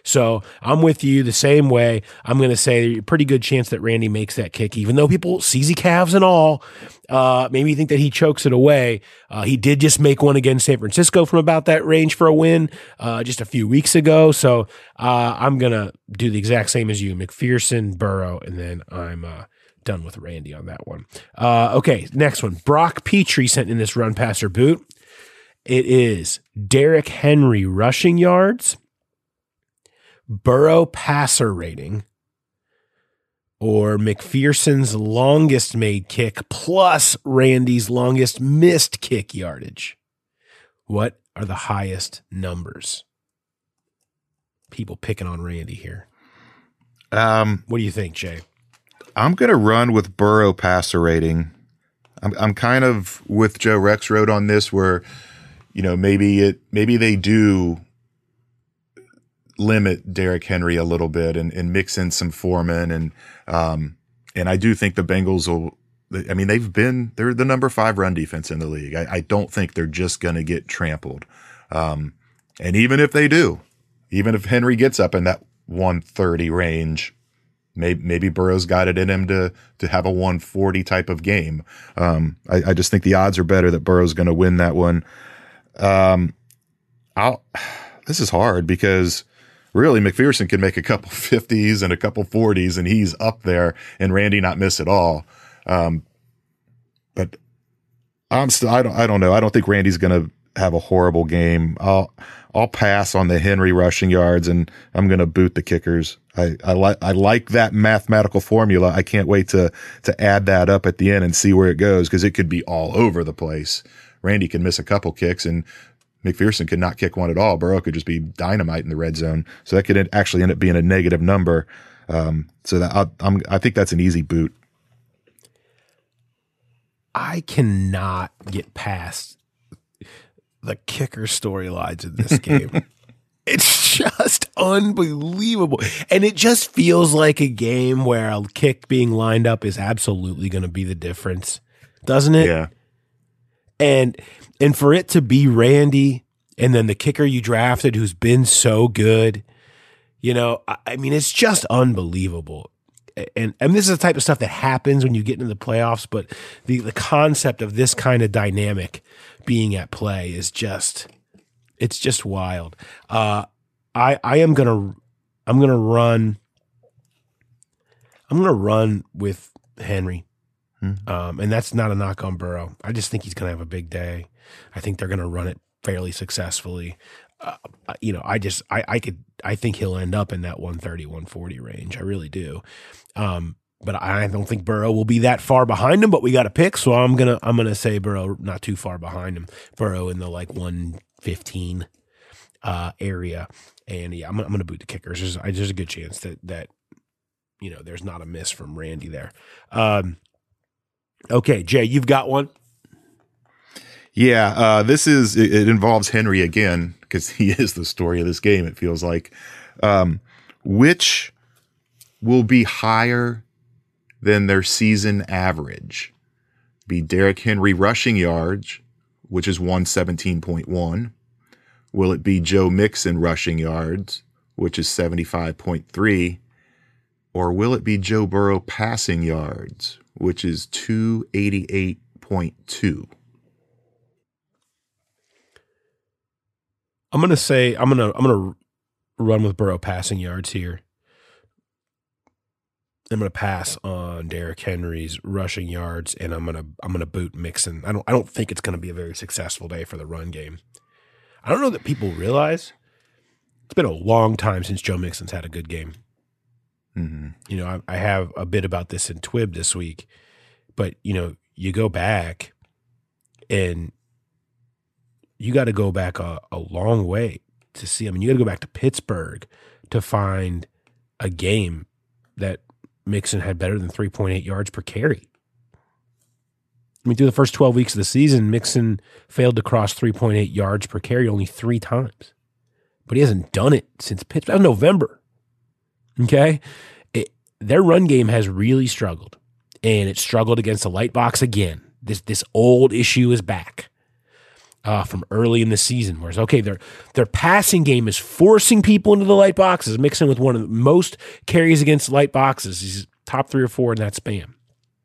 So I'm with you the same way. I'm going to say a pretty good chance that Randy makes that kick, even though people, C Z calves and all, uh, maybe think that he chokes it away. Uh, he did just make one against San Francisco from about that range for a win uh, just a few weeks ago. So uh, I'm going to do the exact same as you, McPherson, Burrow, and then I'm uh, done with Randy on that one. Uh, okay, next one. Brock Petrie sent in this run passer boot. It is Derrick Henry rushing yards, Burrow passer rating, or McPherson's longest made kick plus Randy's longest missed kick yardage. What are the highest numbers? People picking on Randy here. Um, what do you think, Jay? I'm going to run with Burrow passer rating. I'm, I'm kind of with Joe Rexroad on this, where, you know, maybe it, maybe they do limit Derrick Henry a little bit and, and mix in some Foreman. And, um, and I do think the Bengals will, I mean, they've been, they're the number five run defense in the league. I, I don't think they're just going to get trampled. Um, and even if they do, even if Henry gets up in that one thirty range, maybe, maybe Burrow's got it in him to, to have a one forty type of game. Um, I, I just think the odds are better that Burrow's going to win that one. Um, I'll, this is hard because really, McPherson can make a couple fifties and a couple forties, and he's up there, and Randy not miss at all. Um, but I'm still, I don't, I don't know. I don't think Randy's going to have a horrible game. I'll, I'll pass on the Henry rushing yards, and I'm going to boot the kickers. I, I like, I like that mathematical formula. I can't wait to, to add that up at the end and see where it goes, because it could be all over the place. Randy can miss a couple kicks, and McPherson could not kick one at all. Burrow could just be dynamite in the red zone. So that could actually end up being a negative number. Um, so that I'll, I'm, I think that's an easy boot. I cannot get past the kicker storylines in this game. It's just unbelievable. And it just feels like a game where a kick being lined up is absolutely going to be the difference. Doesn't it? Yeah. And and for it to be Randy and then the kicker you drafted who's been so good, you know, I, I mean, it's just unbelievable. And and this is the type of stuff that happens when you get into the playoffs, but the, the concept of this kind of dynamic being at play is just, it's just wild. Uh, I I am gonna I'm gonna run I'm gonna run with Henry. Um, and that's not a knock on Burrow. I just think he's going to have a big day. I think they're going to run it fairly successfully. Uh, you know, I just, I, I could, I think he'll end up in that one thirty, one forty range. I really do. Um, but I don't think Burrow will be that far behind him, but we got to pick. So I'm going to, I'm going to say Burrow not too far behind him. Burrow in the like one fifteen uh, area. And yeah, I'm, I'm going to boot the kickers. There's, there's a good chance that, that, you know, there's not a miss from Randy there. Um, Okay, Jay, you've got one? Yeah, uh, this is, it, it involves Henry again, because he is the story of this game, it feels like. Um, which will be higher than their season average? Be Derrick Henry rushing yards, which is one seventeen point one. Will it be Joe Mixon rushing yards, which is seventy-five point three? Or will it be Joe Burrow passing yards, which is two eighty-eight point two? I'm gonna say I'm gonna I'm gonna run with Burrow passing yards here. I'm gonna pass on Derrick Henry's rushing yards, and I'm gonna I'm gonna boot Mixon. I don't I don't think it's gonna be a very successful day for the run game. I don't know that people realize it's been a long time since Joe Mixon's had a good game. Mm-hmm. You know, I, I have a bit about this in Twib this week, but you know, you go back and you got to go back a, a long way to see. I mean, you got to go back to Pittsburgh to find a game that Mixon had better than three point eight yards per carry. I mean, through the first twelve weeks of the season, Mixon failed to cross three point eight yards per carry only three times, but he hasn't done it since Pittsburgh. That was November. Okay, it, their run game has really struggled, and it struggled against the light box again. This this old issue is back, uh, from early in the season. Whereas, okay, their their passing game is forcing people into the light boxes, mixing with one of the most carries against light boxes. He's top three or four in that span.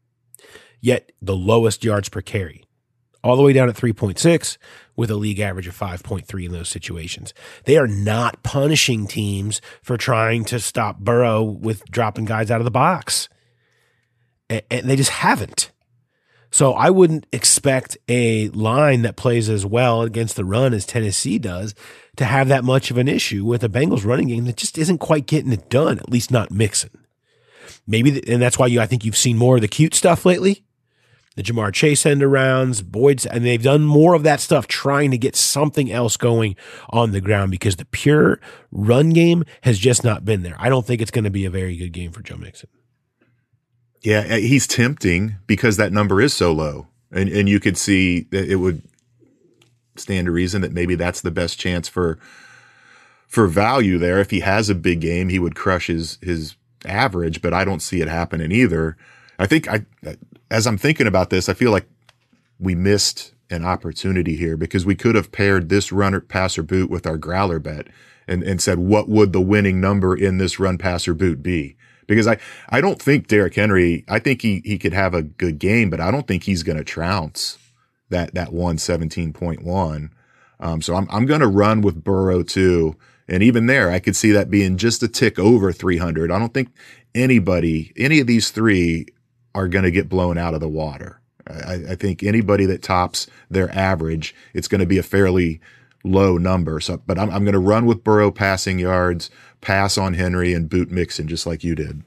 Yet the lowest yards per carry, all the way down at three point six, with a league average of five point three in those situations. They are not punishing teams for trying to stop Burrow with dropping guys out of the box. And they just haven't. So I wouldn't expect a line that plays as well against the run as Tennessee does to have that much of an issue with a Bengals running game that just isn't quite getting it done, at least not mixing. Maybe, and that's why you, I think you've seen more of the cute stuff lately. The Jamar Chase end arounds, Boyd's, and they've done more of that stuff trying to get something else going on the ground because the pure run game has just not been there. I don't think it's going to be a very good game for Joe Mixon. Yeah, he's tempting because that number is so low. And and you could see that it would stand to reason that maybe that's the best chance for for value there. If he has a big game, he would crush his his average, but I don't see it happening either. I think I as I'm thinking about this, I feel like we missed an opportunity here because we could have paired this runner passer boot with our growler bet and, and said, what would the winning number in this run passer boot be? Because I, I don't think Derrick Henry, I think he he could have a good game, but I don't think he's going to trounce that that one seventeen point one. Um, so I'm I'm going to run with Burrow too. And even there, I could see that being just a tick over three hundred. I don't think anybody, any of these three are going to get blown out of the water. I, I think anybody that tops their average, it's going to be a fairly low number. So, but I'm I'm going to run with Burrow passing yards, pass on Henry, and boot Mixon just like you did.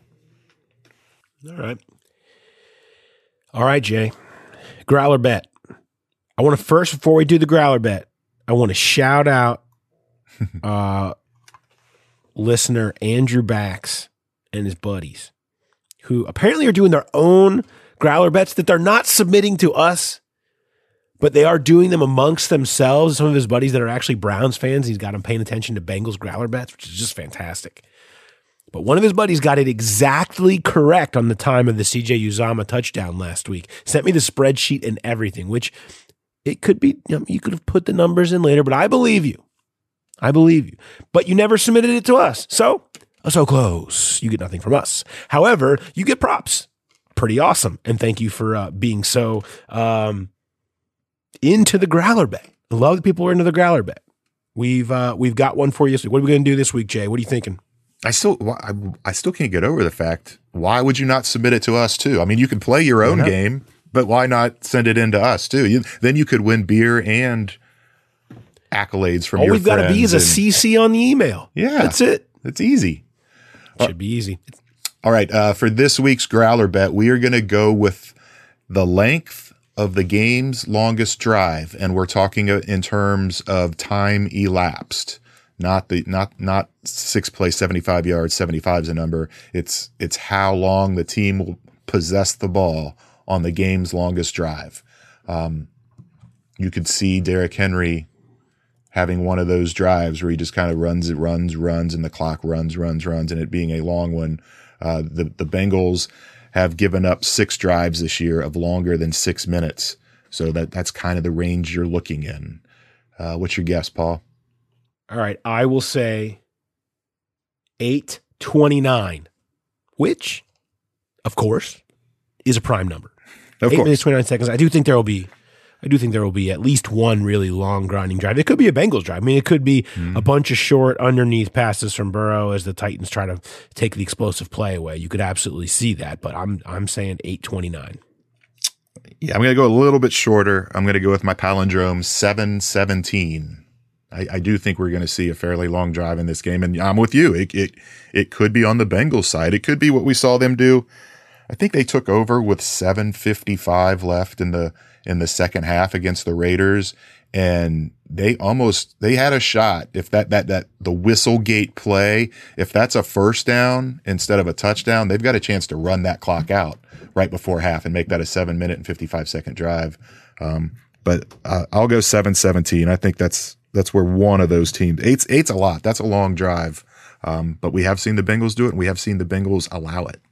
All right. All right, Jay. Growler bet. I want to first, before we do the growler bet, I want to shout out uh, listener Andrew Bax and his buddies who apparently are doing their own growler bets that they're not submitting to us, but they are doing them amongst themselves. Some of his buddies that are actually Browns fans, he's got them paying attention to Bengals growler bets, which is just fantastic. But one of his buddies got it exactly correct on the time of the C J Uzomah touchdown last week. Sent me the spreadsheet and everything, which it could be, you know, you could have put the numbers in later, but I believe you. I believe you. But you never submitted it to us. So, so close. You get nothing from us. However, you get props. Pretty awesome. And thank you for uh, being so um, into the growler bet. I love that people are into the growler bet. We've uh, we've got one for you this week. What are we going to do this week, Jay? What are you thinking? I still I, I still can't get over the fact, why would you not submit it to us too? I mean, you can play your own game, but why not send it in to us too? You, then you could win beer and accolades from All your we've got to be is a and, C C on the email. Yeah. That's it. It's easy. It should be easy. All right. Uh, for this week's growler bet, we are going to go with the length of the game's longest drive. And we're talking in terms of time elapsed. Not the not not six plays, seventy-five yards, seventy-five is a number. It's it's how long the team will possess the ball on the game's longest drive. Um, you could see Derrick Henry having one of those drives where he just kind of runs, it runs, runs, and the clock runs, runs, runs, and it being a long one. Uh, the the Bengals have given up six drives this year of longer than six minutes, so that that's kind of the range you're looking in. Uh, what's your guess, Paul? All right, I will say eight twenty-nine, which, of course, is a prime number. Of Eight course. minutes twenty-nine seconds. I do think there will be, I do think there will be at least one really long grinding drive. It could be a Bengals drive. I mean, it could be mm. a bunch of short underneath passes from Burrow as the Titans try to take the explosive play away. You could absolutely see that, but I'm I'm saying eight twenty-nine. Yeah, I'm going to go a little bit shorter. I'm going to go with my palindrome seven seventeen. I, I do think we're going to see a fairly long drive in this game, and I'm with you. It, it it could be on the Bengals side. It could be what we saw them do. I think they took over with seven fifty-five left in the in the second half against the Raiders, and they almost they had a shot. If that that that the Whistlegate play, if that's a first down instead of a touchdown, they've got a chance to run that clock out right before half and make that a seven minute and fifty-five second drive. Um, but uh, I'll go seven seventeen. I think that's. That's where one of those teams, eight's, eight's a lot. That's a long drive. Um, but we have seen the Bengals do it, and we have seen the Bengals allow it.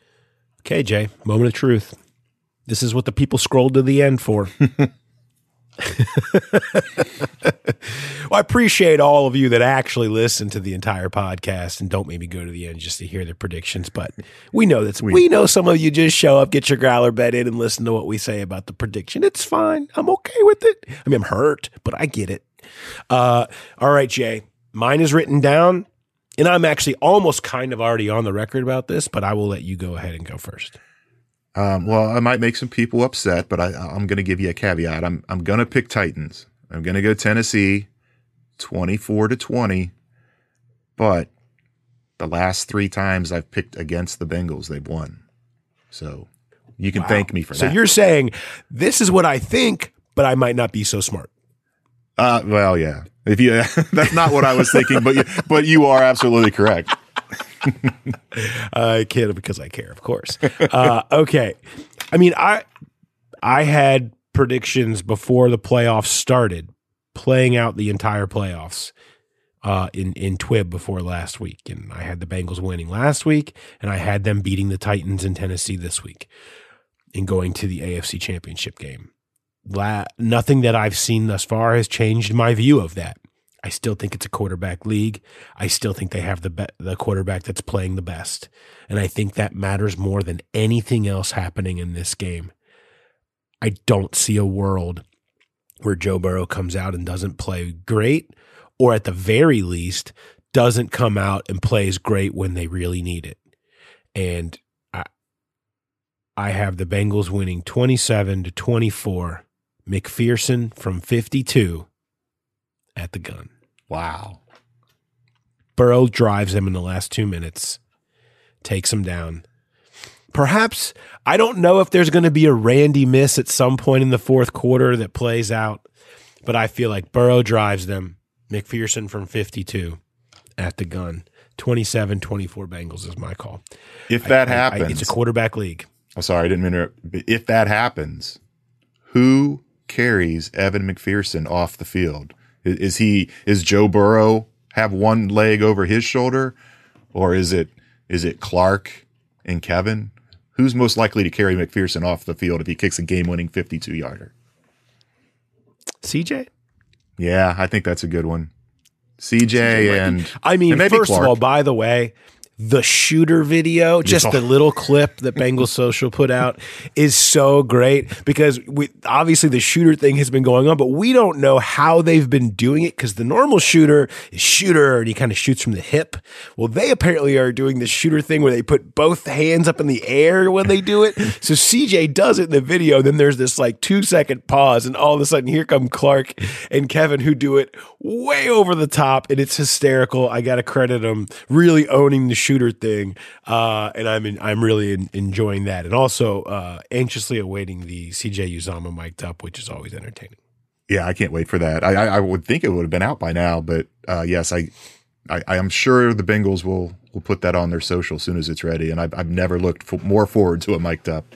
Okay, Jay, moment of truth. This is what the people scrolled to the end for. Well, I appreciate all of you that actually listen to the entire podcast and don't maybe go to the end just to hear the predictions. But we know that we, we know some of you just show up, get your growler bet in, and listen to what we say about the prediction. It's fine. I'm okay with it. I mean, I'm hurt, but I get it. Uh, all right, Jay. Mine is written down, and I'm actually almost kind of already on the record about this, but I will let you go ahead and go first. Um, well, I might make some people upset, but I, I'm going to give you a caveat. I'm I'm going to pick Titans. I'm going to go Tennessee, twenty-four to twenty. But the last three times I've picked against the Bengals, they've won. So you can Wow. thank me for so that. So you're saying this is what I think, but I might not be so smart. Uh, well, yeah. If you, that's not what I was thinking, but you, but you are absolutely correct. I kid because I care, of course. Uh, okay. I mean, I I had predictions before the playoffs started, playing out the entire playoffs uh, in, in Twib before last week. And I had the Bengals winning last week, and I had them beating the Titans in Tennessee this week and going to the A F C Championship game. La- nothing that I've seen thus far has changed my view of that. I still think it's a quarterback league. I still think they have the be- the quarterback that's playing the best. And I think that matters more than anything else happening in this game. I don't see a world where Joe Burrow comes out and doesn't play great, or at the very least, doesn't come out and plays great when they really need it. And I, I have the Bengals winning twenty-seven to twenty-four. McPherson from fifty-two at the gun. Wow. Burrow drives them in the last two minutes, takes them down. Perhaps, I don't know if there's going to be a Randy miss at some point in the fourth quarter that plays out, but I feel like Burrow drives them. McPherson from fifty-two at the gun. twenty-seven twenty-four Bengals is my call. If that I, I, happens. I, it's a quarterback league. I'm sorry, I didn't mean to interrupt. But if that happens, who carries Evan McPherson off the field? Is, is he, is Joe Burrow have one leg over his shoulder, or is it, is it Clark and Kevin? Who's most likely to carry McPherson off the field if he kicks a game-winning fifty-two yarder? C J? Yeah, I think that's a good one. C J and I mean, and maybe first Clark. of all, by the way, the shooter video, just Yeah. the little clip that Bengals Social put out is so great because we obviously the shooter thing has been going on, but we don't know how they've been doing it because the normal shooter is shooter and he kind of shoots from the hip. Well, they apparently are doing the shooter thing where they put both hands up in the air when they do it. So C J does it in the video. Then there's this like two second pause, and all of a sudden here come Clark and Kevin who do it way over the top, and it's hysterical. I got to credit them really owning the shooter thing, uh, and I'm in, I'm really in, enjoying that, and also uh, anxiously awaiting the C J Uzomah mic'd up, which is always entertaining. Yeah, I can't wait for that. I, I, I would think it would have been out by now, but uh, yes, I, I, I am sure the Bengals will will put that on their social as soon as it's ready, and I've, I've never looked for, more forward to it mic'd up.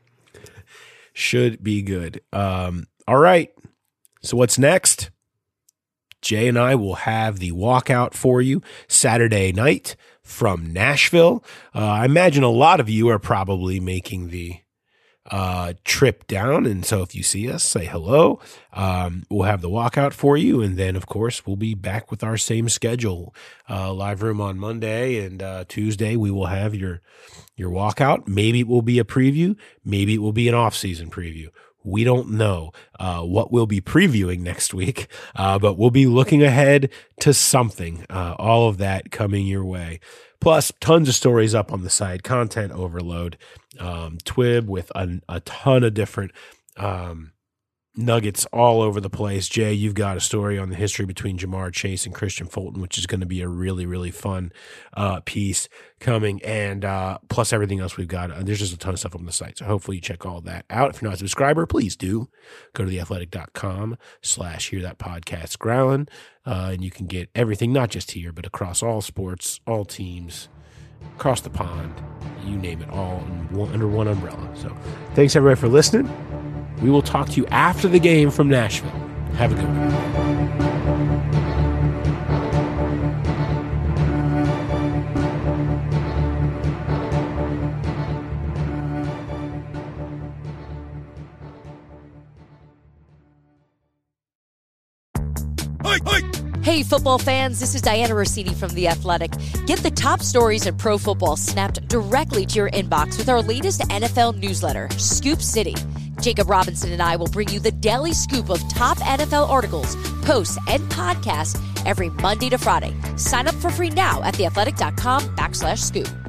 Should be good. Um, all right, so what's next? Jay and I will have the walkout for you Saturday night from Nashville. Uh, I imagine a lot of you are probably making the uh, trip down. And so if you see us, say hello. Um, we'll have the walkout for you. And then, of course, we'll be back with our same schedule. Uh, live room on Monday and uh, Tuesday, we will have your, your walkout. Maybe it will be a preview. Maybe it will be an off-season preview. We don't know uh, what we'll be previewing next week, uh, but we'll be looking ahead to something. Uh, all of that coming your way. Plus, tons of stories up on the site, content overload, um, Twib with a, a ton of different um, nuggets all over the place. Jay, you've got a story on the history between Jamar Chase and Christian Fulton, which is going to be a really, really fun uh, piece coming. And uh, plus everything else we've got. Uh, there's just a ton of stuff on the site. So hopefully you check all that out. If you're not a subscriber, please do. Go to theathletic.com slash hear that podcast growling. Uh, and you can get everything, not just here, but across all sports, all teams, across the pond, you name it, all in one, under one umbrella. So thanks everybody for listening. We will talk to you after the game from Nashville. Have a good one. Hey, football fans, this is Diana Rossini from The Athletic. Get the top stories in pro football snapped directly to your inbox with our latest N F L newsletter, Scoop City. Jacob Robinson and I will bring you the daily scoop of top N F L articles, posts, and podcasts every Monday to Friday. Sign up for free now at theathletic.com backslash scoop.